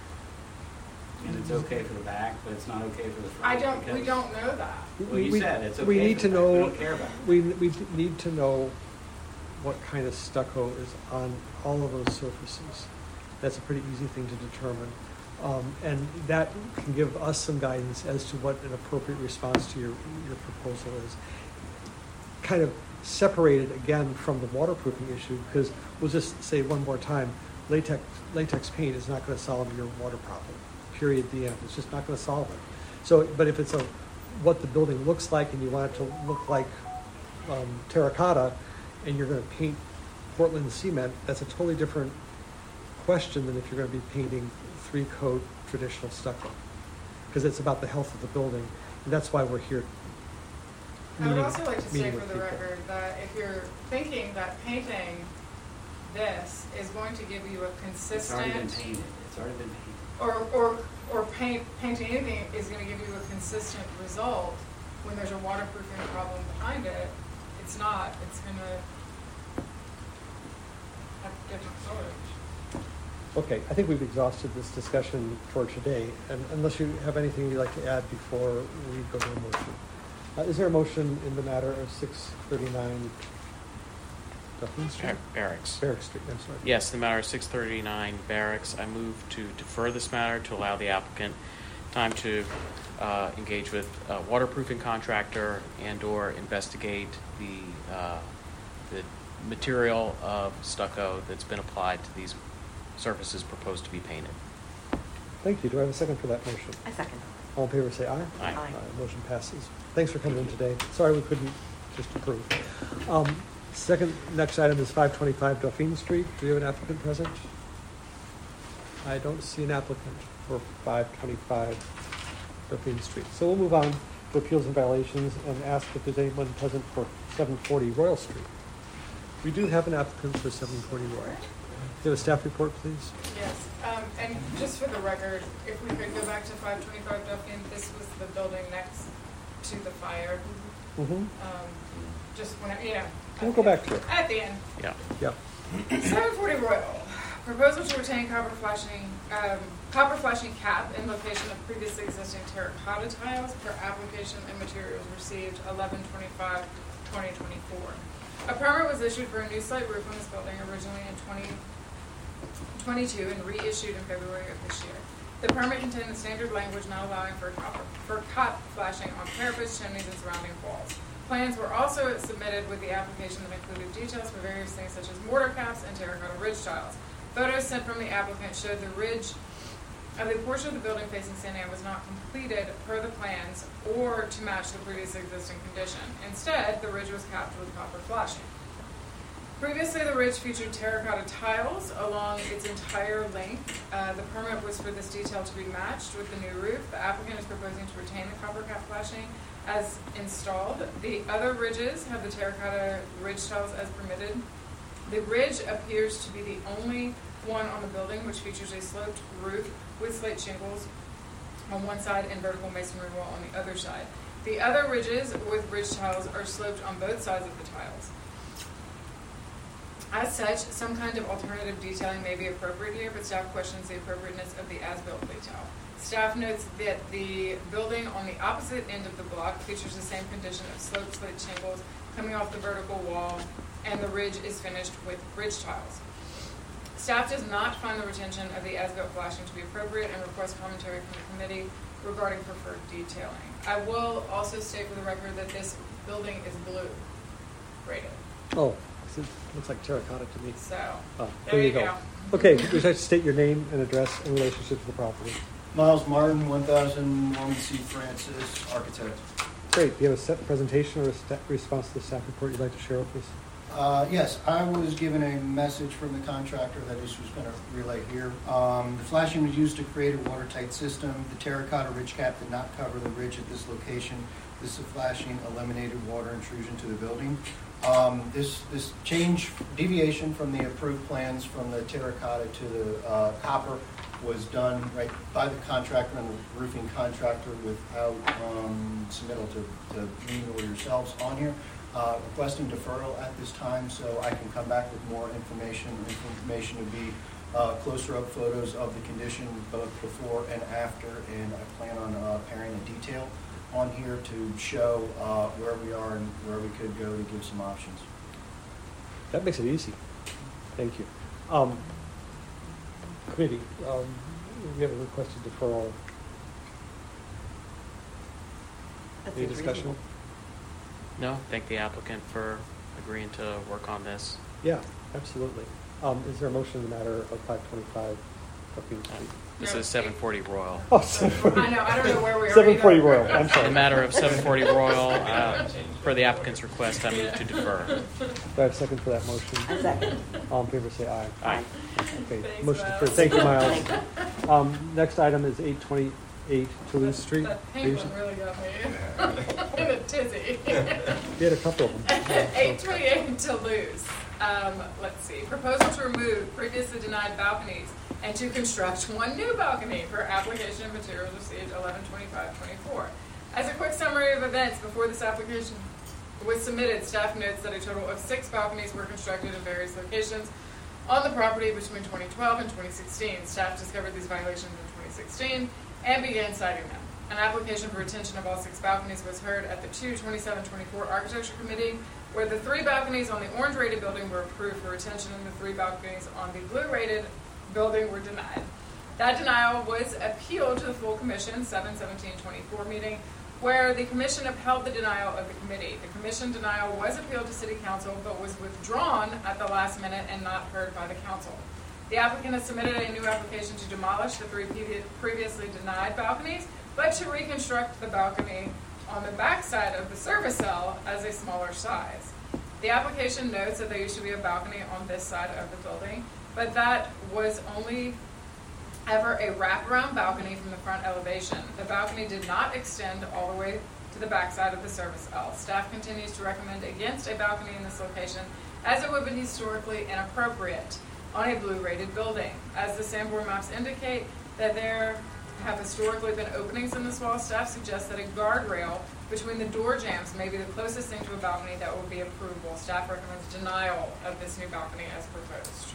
And it's okay for the back, but it's not okay for the front. I don't, we because- don't know that. Well, you We- said it's okay. We need for to the back. We know. don't care about it. We, we need to know what kind of stucco is on all of those surfaces. That's a pretty easy thing to determine. Um, and that can give us some guidance as to what an appropriate response to your, your proposal is. Kind of separated again from the waterproofing issue, because we'll just say one more time, latex, latex paint is not going to solve your water problem, period, the end. It's just not going to solve it. So, but if it's a, what the building looks like and you want it to look like um, terracotta, and you're going to paint Portland cement, that's a totally different question than if you're going to be painting three-coat traditional stucco, because it's about the health of the building, and that's why we're here. I would meeting- also like to say meeting for with the people. record that if you're thinking that painting this is going to give you a It's already been consistent, painted. It's already been painted. or, or, or paint, painting anything is gonna give you a consistent result when there's a waterproofing problem behind it, it's not, it's gonna have different colors. Okay, I think we've exhausted this discussion for today, and unless you have anything you'd like to add before we go to a motion. Uh, is there a motion in the matter of six thirty-nine Dufferin Street? Bar- Barracks. Barracks Street, I'm sorry. Yes, the matter of six thirty-nine Barracks. I move to defer this matter to allow the applicant time to uh, engage with a waterproofing contractor and/or investigate the uh, the material of stucco that's been applied to these surfaces proposed to be painted. Thank you. Do I have a second for that motion? I second. All in favor, say aye. Aye. Aye. Motion passes. Thanks for coming in today. Sorry we couldn't just approve. Um, second, next item is five twenty-five Dauphine Street. Do you have an applicant present? I don't see an applicant for five twenty-five Dauphine Street. So we'll move on to appeals and violations and ask if there's anyone present for seven forty Royal Street. We do have an applicant for seven forty Royal. Do you have a staff report, please? Yes, um, and just for the record, if we could go back to five twenty-five Duffian, this was the building next to the fire. Mm-hmm. Um, just when, you know. We'll go back to it. At the end. Yeah. Yeah. seven forty Royal, proposal to retain copper flashing, um, copper flashing cap in location of previously existing terracotta tiles for application and materials received eleven twenty-five twenty twenty-four. A permit was issued for a new slate roof on this building originally in twenty twenty-two and reissued in February of this year. The permit contained the standard language not allowing for copper, for cop flashing on parapets, chimneys, and surrounding walls. Plans were also submitted with the application that included details for various things such as mortar caps and terracotta ridge tiles. Photos sent from the applicant showed the ridge of the portion of the building facing San Diego was not completed per the plans or to match the previous existing condition. Instead, the ridge was capped with copper flashing. Previously, the ridge featured terracotta tiles along its entire length. Uh, the permit was for this detail to be matched with the new roof. The applicant is proposing to retain the copper cap flashing as installed. The other ridges have the terracotta ridge tiles as permitted. The ridge appears to be the only one on the building which features a sloped roof with slate shingles on one side and vertical masonry wall on the other side. The other ridges with ridge tiles are sloped on both sides of the tiles. As such, some kind of alternative detailing may be appropriate here, but staff questions the appropriateness of the as-built detail. Staff notes that the building on the opposite end of the block features the same condition of sloped slate shingles coming off the vertical wall, and the ridge is finished with ridge tiles. Staff does not find the retention of the as-built flashing to be appropriate and requests commentary from the committee regarding preferred detailing. I will also state for the record that this building is blue rated. Oh, it looks like terracotta to me. So, Oh, there you go. Okay, would you like to state your name and address in relationship to the property? Miles Martin, one thousand Norman C. Francis, architect. Great. Do you have a set presentation or a sta- response to the staff report you'd like to share with us? Uh, yes, I was given a message from the contractor that this was going to relay here. Um, the flashing was used to create a watertight system. The terracotta ridge cap did not cover the ridge at this location. This flashing eliminated water intrusion to the building. Um, this this change, deviation from the approved plans from the terracotta to the uh, copper was done right by the contractor and the roofing contractor without um, submittal to, to me or yourselves on here. Uh, requesting deferral at this time so I can come back with more information. Information would be uh, closer up photos of the condition both before and after, and I plan on uh, pairing a detail on here to show uh, where we are and where we could go to give some options. That makes it easy. Thank you. Um, committee, um, we have a requested deferral. That Any seems discussion? reasonable. No, thank the applicant for agreeing to work on this. Yeah, absolutely. Um, is there a motion in the matter of five twenty-five Dauphine Street? This is seven forty Royal. Oh, seven forty. I know, I don't know where we are. seven forty either. Royal, I'm In sorry. the matter of seven forty Royal, uh, per the applicant's request, I move to defer. Do I have a second for that motion? A second. All in favor, say aye. Aye. Okay, Thanks, motion Miles. deferred. Thank you, Miles. Um, next item is eight twenty-eight Toulouse Street. That pink one really got me in a tizzy. We had a couple of them. eight twenty-eight Toulouse. Um, let's see. Proposal to remove previously denied balconies and to construct one new balcony for application of materials received eleven twenty-five twenty-four. As a quick summary of events before this application was submitted, staff notes that a total of six balconies were constructed in various locations on the property between twenty twelve and twenty sixteen. Staff discovered these violations in twenty sixteen and began citing them. An application for retention of all six balconies was heard at the two twenty-seven twenty-four Architecture Committee, where the three balconies on the orange rated building were approved for retention and the three balconies on the blue rated building were denied. That denial was appealed to the full commission, seven seventeen twenty-four meeting, where the commission upheld the denial of the committee. The commission denial was appealed to city council, but was withdrawn at the last minute and not heard by the council. The applicant has submitted a new application to demolish the three previously denied balconies, but to reconstruct the balcony on the back side of the service cell as a smaller size. The application notes that there used to be a balcony on this side of the building, but that was only ever a wraparound balcony from the front elevation. The balcony did not extend all the way to the back side of the service cell. Staff continues to recommend against a balcony in this location, as it would be historically inappropriate on a blue rated building. As the Sanborn maps indicate that there have historically been openings in this wall, staff suggests that a guardrail between the door jambs may be the closest thing to a balcony that would be approvable. Staff recommends denial of this new balcony as proposed.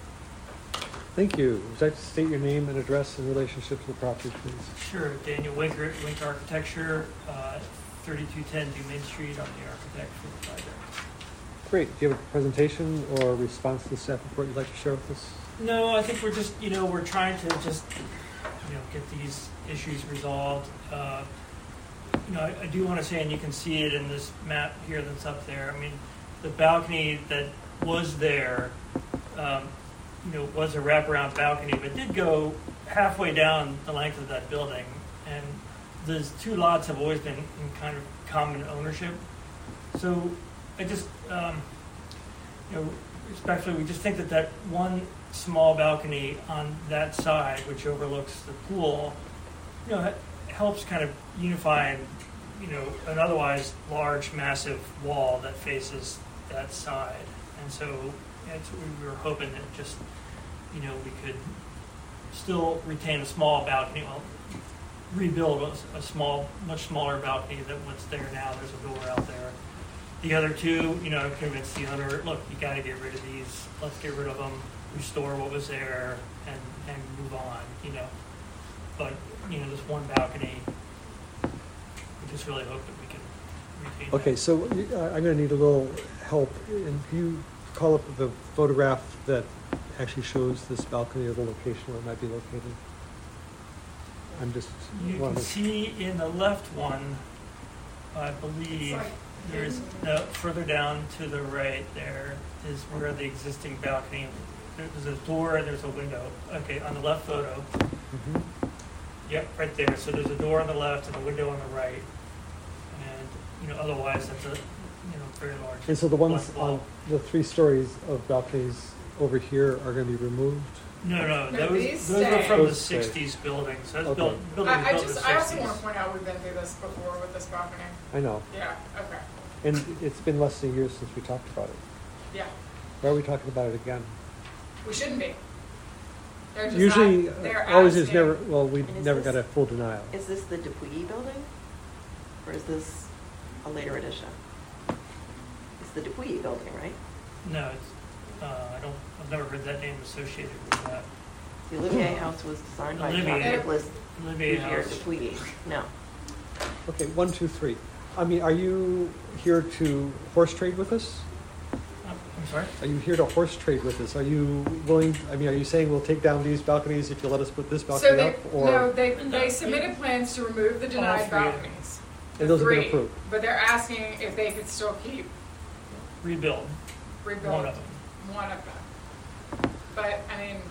Thank you. Would you like to state your name and address in relationship to the property, please? Sure. Daniel Winker, Wink Architecture, uh, thirty-two ten New Main Street. I'm the architect for the project. Great. Do you have a presentation or response to the staff report you'd like to share with us? No, I think we're just, you know, we're trying to just, you know, get these issues resolved. Uh, you know, I, I do want to say, and you can see it in this map here that's up there, I mean, the balcony that was there, um, you know, was a wraparound balcony, but did go halfway down the length of that building. And those two lots have always been in kind of common ownership. So I just, um, you know, respectfully, we just think that that one small balcony on that side, which overlooks the pool, you know, helps kind of unify, you know, an otherwise large, massive wall that faces that side. And so it's, we were hoping that just, you know, we could still retain a small balcony, well, rebuild a, a small, much smaller balcony than what's there now. There's a door out there. The other two, you know, convinced the owner, look, you got to get rid of these. Let's get rid of them, restore what was there, and, and move on, you know. But, you know, this one balcony, we just really hope that we can retain Okay, that. so uh, I'm going to need a little help. And can you call up the photograph that actually shows this balcony or the location where it might be located? I'm just You can wanting- see in the left one, I believe, Sorry. there's no, further down to the right there is where the existing balcony, there's a door and there's a window. Okay, on the left photo, Mhm. yep, right there. So there's a door on the left and a window on the right. And, you know, otherwise that's a, you know, very large. And so the ones blank wall. on the three stories of balconies over here are going to be removed? No, no, No, those, these those are stay. from the Those stay. sixties buildings. That's Okay. built, building was I, I built in the just, I also sixties. want to point out we've been through this before with this balcony. I know. Yeah, okay, And it's been less than a year since we talked about it. yeah. Why are we talking about it again? We shouldn't be. They're just Usually, not, they're uh, always is asking- never, well, we And is never this- got a full denial. Is this the Dupuy building? Or is this a later addition? It's the Dupuy building, right? No, it's, uh, I don't, I've never heard that name associated with that. The Olivier House was designed by John Olivier. Nicholas Olivier Bougier House. Dupuy. No. Okay, one, two, three. I mean, are you here to horse trade with us? I'm I'm sorry? Are you here to horse trade with us? Are you willing, I mean, are you saying we'll take down these balconies if you let us put this So balcony they, up? Or no, they, they submitted plans to remove the denied three of them. balconies. And those have been Three. approved? But they're asking if they could still keep, Rebuild. rebuild One of them. one of them. But, I mean,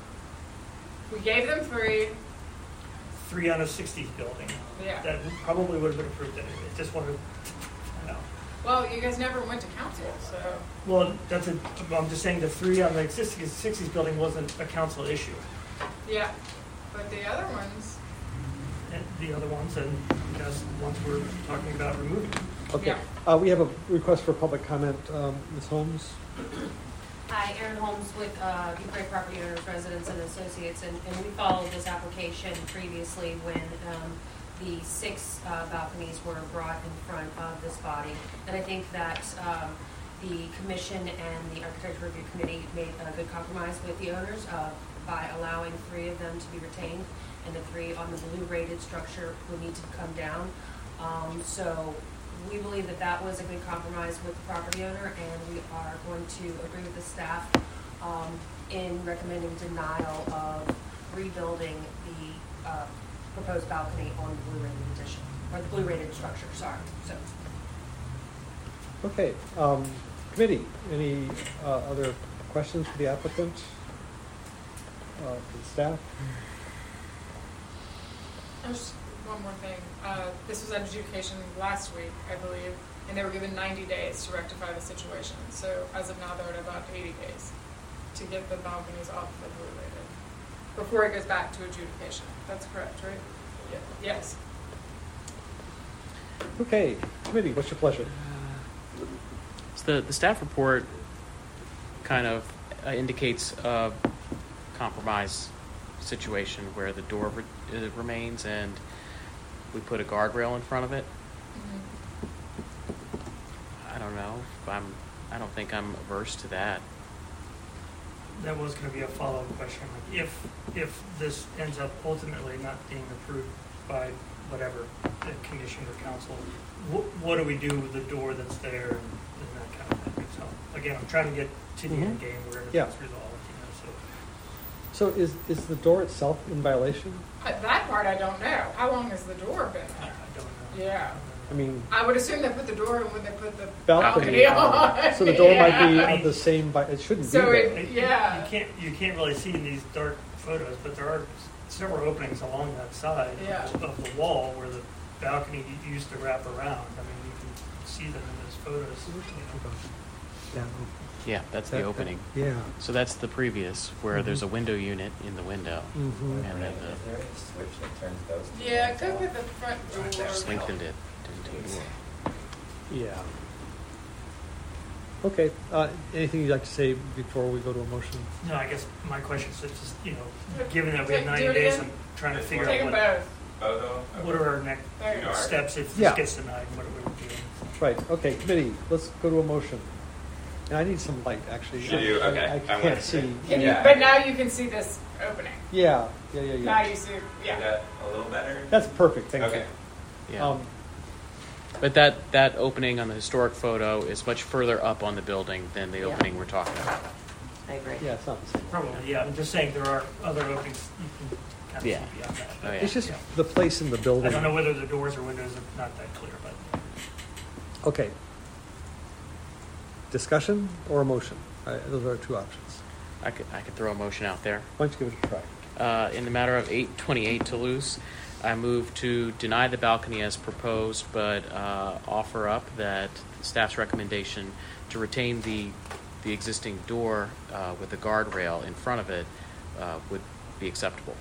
we gave them three, Three on a sixties building. yeah. That probably would have been approved anyway. Just wanted, I know. Well, you guys never went to council, so, Well, that's a, I'm just saying the three on the existing sixties building wasn't a council issue. yeah. But the other ones, And the other ones, and that's the ones we're talking about removing. Okay. Yeah. Uh, we have a request for public comment. Um, Miz Holmes? Hi, Erin Holmes with uh, Great Property Owners, Residents, and Associates, and, and we followed this application previously when um, the six uh, balconies were brought in front of this body. And I think that um, the commission and the architecture review committee made a good compromise with the owners uh, by allowing three of them to be retained, and the three on the blue rated structure would need to come down. Um, so we believe that that was a good compromise with the property owner, and we are going to agree with the staff um, in recommending denial of rebuilding the uh, proposed balcony on the blue rated addition, or the blue rated structure, sorry. So. Okay, um, committee, any uh, other questions for the applicant, uh, for the staff? Just one more thing. Uh, this was adjudication last week, I believe, and they were given ninety days to rectify the situation. So as of now, they're at about eighty days to get the balconies off the blue rated before it goes back to adjudication. That's correct, right? Yeah. Yes. Okay, committee, what's your pleasure? So the, the staff report kind of uh, indicates a compromise situation where the door re- uh, remains and we put a guardrail in front of it. Mm-hmm. I don't know. If I'm. I don't think I'm averse to that. That was going to be a follow-up question. Like if if this ends up ultimately not being approved by whatever the commission or council, wh- what do we do with the door that's there and, and that kind of thing? So again, I'm trying to get to the Mhm. end game where Yeah. everything's resolved. You know, so. So is, is the door itself in violation? Uh, that part I don't know. How long has the door been I, I there? don't know. Yeah. I mean, I would assume they put the door in when they put the balcony. balcony on. So the door Yeah. might be of the same, vi- it shouldn't So be it- there. You- Yeah. You can't you can't really see in these dark photos, but there are several openings along that side Yeah. of, of the wall where the balcony used to wrap around. I mean, you can see them in those photos. You know. Yeah. Yeah, that's the That- opening. Yeah. So that's the previous, where Mhm. there's a window unit in the window, Mhm. and then Is there a switch that turns those? two Yeah, lights go off? with the front the door. just lengthened it into a door. Yeah. Okay, uh, anything you'd like to say before we go to a motion? No, I guess my question is just, you know, given that we have Do ninety it days, again. I'm trying to figure Take out them what, both. Photo? what are our next There you go. steps if this Yeah. gets denied, what are we doing? Right, okay, committee, let's go to a motion. And I need some light, actually. You do? I- Okay. I, I I'm can't gonna- see. Can you, Yeah. but now you can see this opening. Yeah, yeah, yeah, Now yeah. you see, Is yeah. that a little better? That's perfect, thank Okay. you. Yeah. Um, But that, that opening on the historic photo is much further up on the building than the Yeah. opening we're talking about. I agree. yeah, it's not the same. Probably, yeah, I'm just saying there are other openings you can kind of Yeah. see beyond that. Oh, yeah. It's just Yeah. the place in the building. I don't know whether the doors or windows are not that clear, but Okay. Discussion or a motion? Uh, those are our two options. I could, I could throw a motion out there. Why don't you give it a try? Uh, in the matter of eight twenty-eight Toulouse, I move to deny the balcony as proposed, but uh, offer up that staff's recommendation to retain the the existing door uh, with the guardrail in front of it uh, would be acceptable.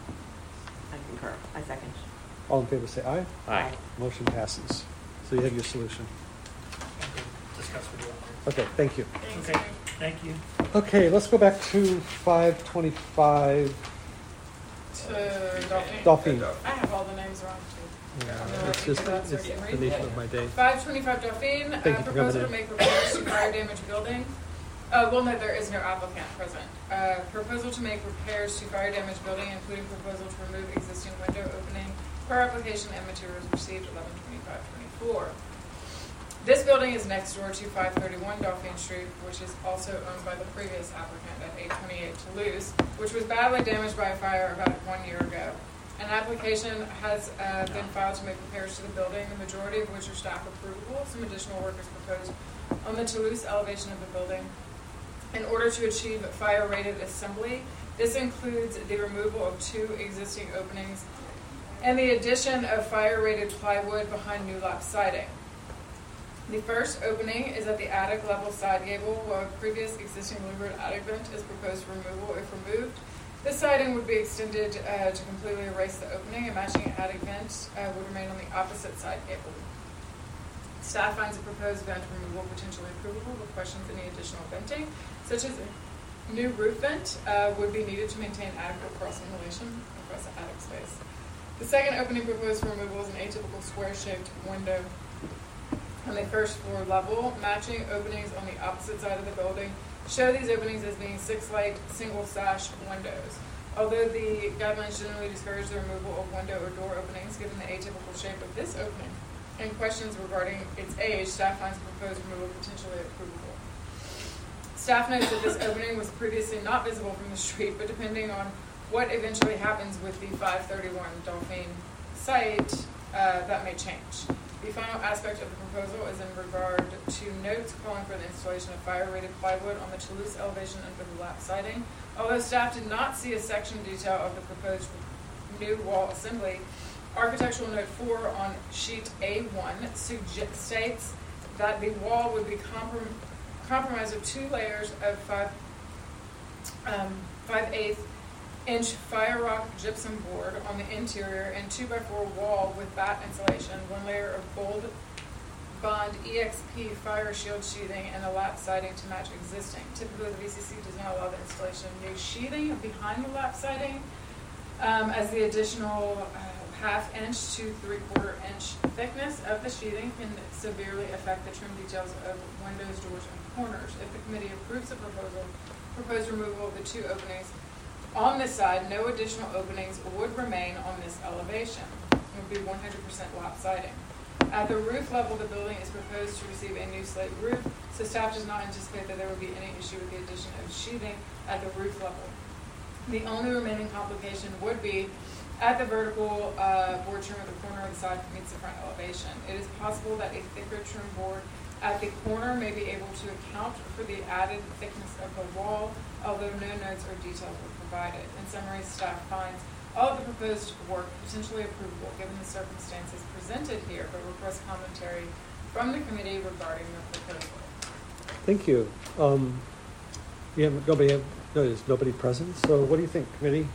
I concur. I second. All in favor, say aye. Aye. Motion passes. So you have your solution. I can discuss with you. Okay, thank you. Thanks, Okay, Mike. thank you. Okay, let's go back to five twenty-five To Dolphin. Dauphine. I have all the names wrong too. Yeah, it's just, it's the nature of my day. Five twenty-five Dauphine, uh, Thank you for proposal to coming in. make repairs to fire damaged building. Uh, well, no, there is no applicant present. Uh, proposal to make repairs to fire damaged building, including proposal to remove existing window opening per application and materials received eleven twenty-five twenty-four. This building is next door to five thirty-one Dauphine Street, which is also owned by the previous applicant at eight twenty-eight Toulouse, which was badly damaged by a fire about one year ago. An application has uh, been filed to make repairs to the building, the majority of which are staff approvable. Some additional work is proposed on the Toulouse elevation of the building in order to achieve fire-rated assembly. This includes the removal of two existing openings and the addition of fire-rated plywood behind new lap siding. The first opening is at the attic level side gable, while a previous existing louvered attic vent is proposed for removal. If removed, the siding would be extended uh, to completely erase the opening. A matching attic vent uh, would remain on the opposite side gable. Staff finds a proposed vent removal potentially approvable, but questions any additional venting, such as a new roof vent, uh, would be needed to maintain adequate cross ventilation across the attic space. The second opening proposed for removal is an atypical square-shaped window on the first floor level, matching openings on the opposite side of the building. Show these openings as being six light, single sash windows. Although the guidelines generally discourage the removal of window or door openings, given the atypical shape of this opening and questions regarding its age, staff finds the proposed removal potentially approvable. Staff notes that this opening was previously not visible from the street, but depending on what eventually happens with the five thirty-one Dauphine site, uh, that may change. The final aspect of the proposal is in regard to notes calling for the installation of fire-rated plywood on the Toulouse elevation under the lap siding. Although staff did not see a section detail of the proposed new wall assembly, architectural note four on sheet A one sugge- states that the wall would be comprom- comprised of two layers of five, um, five-eighths inch fire rock gypsum board on the interior and two by four wall with batt insulation, one layer of gold bond E X P fire shield sheathing, and a lap siding to match existing. Typically, the V C C does not allow the installation of new sheathing behind the lap siding, um, as the additional uh, half inch to three quarter inch thickness of the sheathing can severely affect the trim details of windows, doors, and corners. If the committee approves the proposal, proposed removal of the two openings on this side, no additional openings would remain on this elevation. It would be one hundred percent lap siding. At the roof level, the building is proposed to receive a new slate roof, so staff does not anticipate that there would be any issue with the addition of sheathing at the roof level. The only remaining complication would be at the vertical uh, board trim at the corner of the side that meets the front elevation. It is possible that a thicker trim board at the corner may be able to account for the added thickness of the wall, although no notes or details were provided. In summary, staff finds all of the proposed work potentially approvable given the circumstances presented here, but requests commentary from the committee regarding the proposal. Thank you. Um, yeah, nobody have, no, there's nobody present. So what do you think, committee?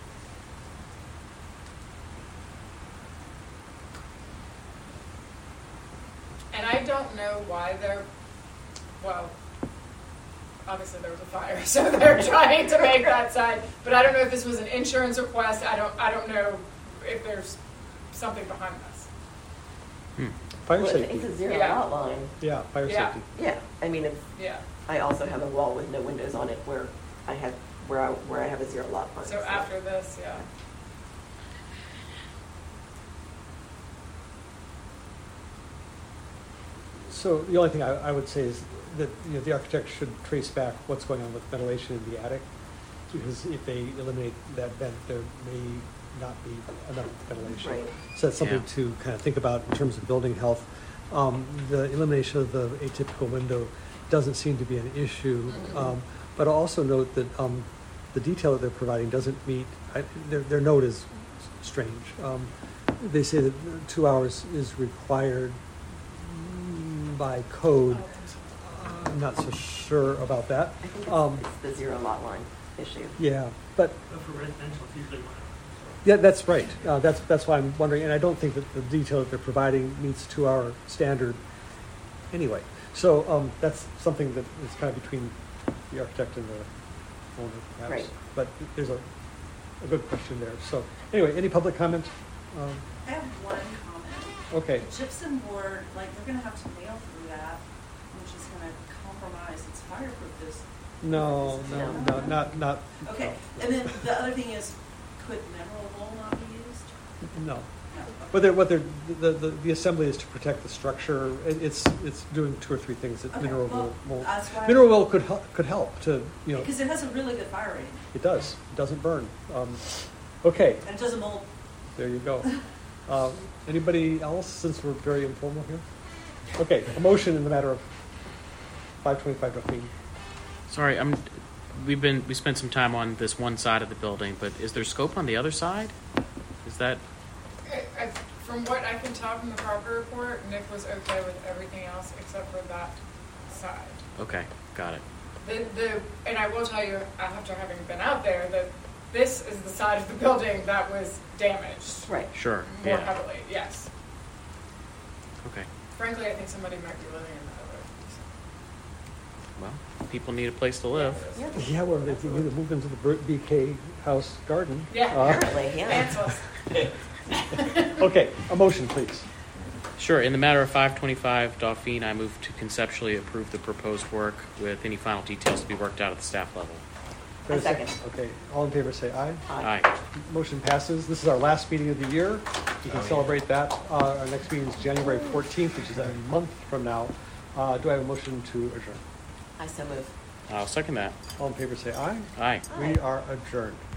And I don't know why they're, well, obviously there was a fire, so they're trying to make that side. But I don't know if this was an insurance request. I don't. I don't know if there's something behind this. Hmm. Fire Well, safety. It's a zero Yeah. lot line. Yeah, fire Yeah. safety. Yeah, I mean, it's, Yeah. I also have a wall with no windows on it where I have, where I, where I have a zero lot line. So after this, yeah. So the only thing I, I would say is that, you know, the architect should trace back what's going on with ventilation in the attic, because if they eliminate that vent, there may not be enough ventilation. Right. So that's something Yeah. to kind of think about in terms of building health. Um, the elimination of the atypical window doesn't seem to be an issue, um, but I'll also note that um, the detail that they're providing doesn't meet, I, their, their note is strange. Um, they say that two hours is required by code. I'm not so sure about that. I think it's, Um, it's the zero lot line issue. Yeah, but But for residential, it's usually one. yeah, that's right. Uh, that's that's why I'm wondering, and I don't think that the detail that they're providing meets two-hour standard anyway. So um, that's something that is kind of between the architect and the owner, perhaps. Right. But there's a, a good question there. So anyway, any public comment? Um, I have one comment. okay. The gypsum board, like, they're gonna have to nail through that, which is gonna compromise its fireproofness. No, no, no, not not. Okay, no. and then the other thing is, could mineral wool not be used? No. No. But they're, what they're, the, the, the assembly is to protect the structure. It, it's, it's doing two or three things that Okay, mineral well, wool won't. that's why- Mineral wool could help, could help to, you know, Because it has a really good fire rating, it does, it doesn't burn. Um, okay, and it doesn't mold. there you go. Uh, anybody else, since we're very informal here? Okay, a motion in the matter of five twenty-five Dauphine. Sorry, I'm. We've been we spent some time on this one side of the building, but is there scope on the other side? Is that I, I, from what I can tell from the Parker report, Nick was okay with everything else except for that side. okay? Got it. The, the, and I will tell you, after having been out there, that this is the side of the building that was damaged Right. Sure. more Yeah. heavily, yes. Okay. Frankly, I think somebody might be living in that Well, people need a place to live. Yeah. Yeah, well, if you move into the Br- B K house garden. Yeah. Uh, Apparently, yeah. other. okay, a motion, please. Sure. In the matter of five twenty-five Dauphine, I move to conceptually approve the proposed work with any final details to be worked out at the staff level. Do I have A second. Okay, all in favor say aye. Aye. Aye. Motion passes. This is our last meeting of the year. We can Oh, yeah. celebrate that. Uh, Our next meeting is January fourteenth, which is a month from now. Uh, Do I have a motion to adjourn? I so move. I'll second that. All in favor say aye. Aye. We are adjourned.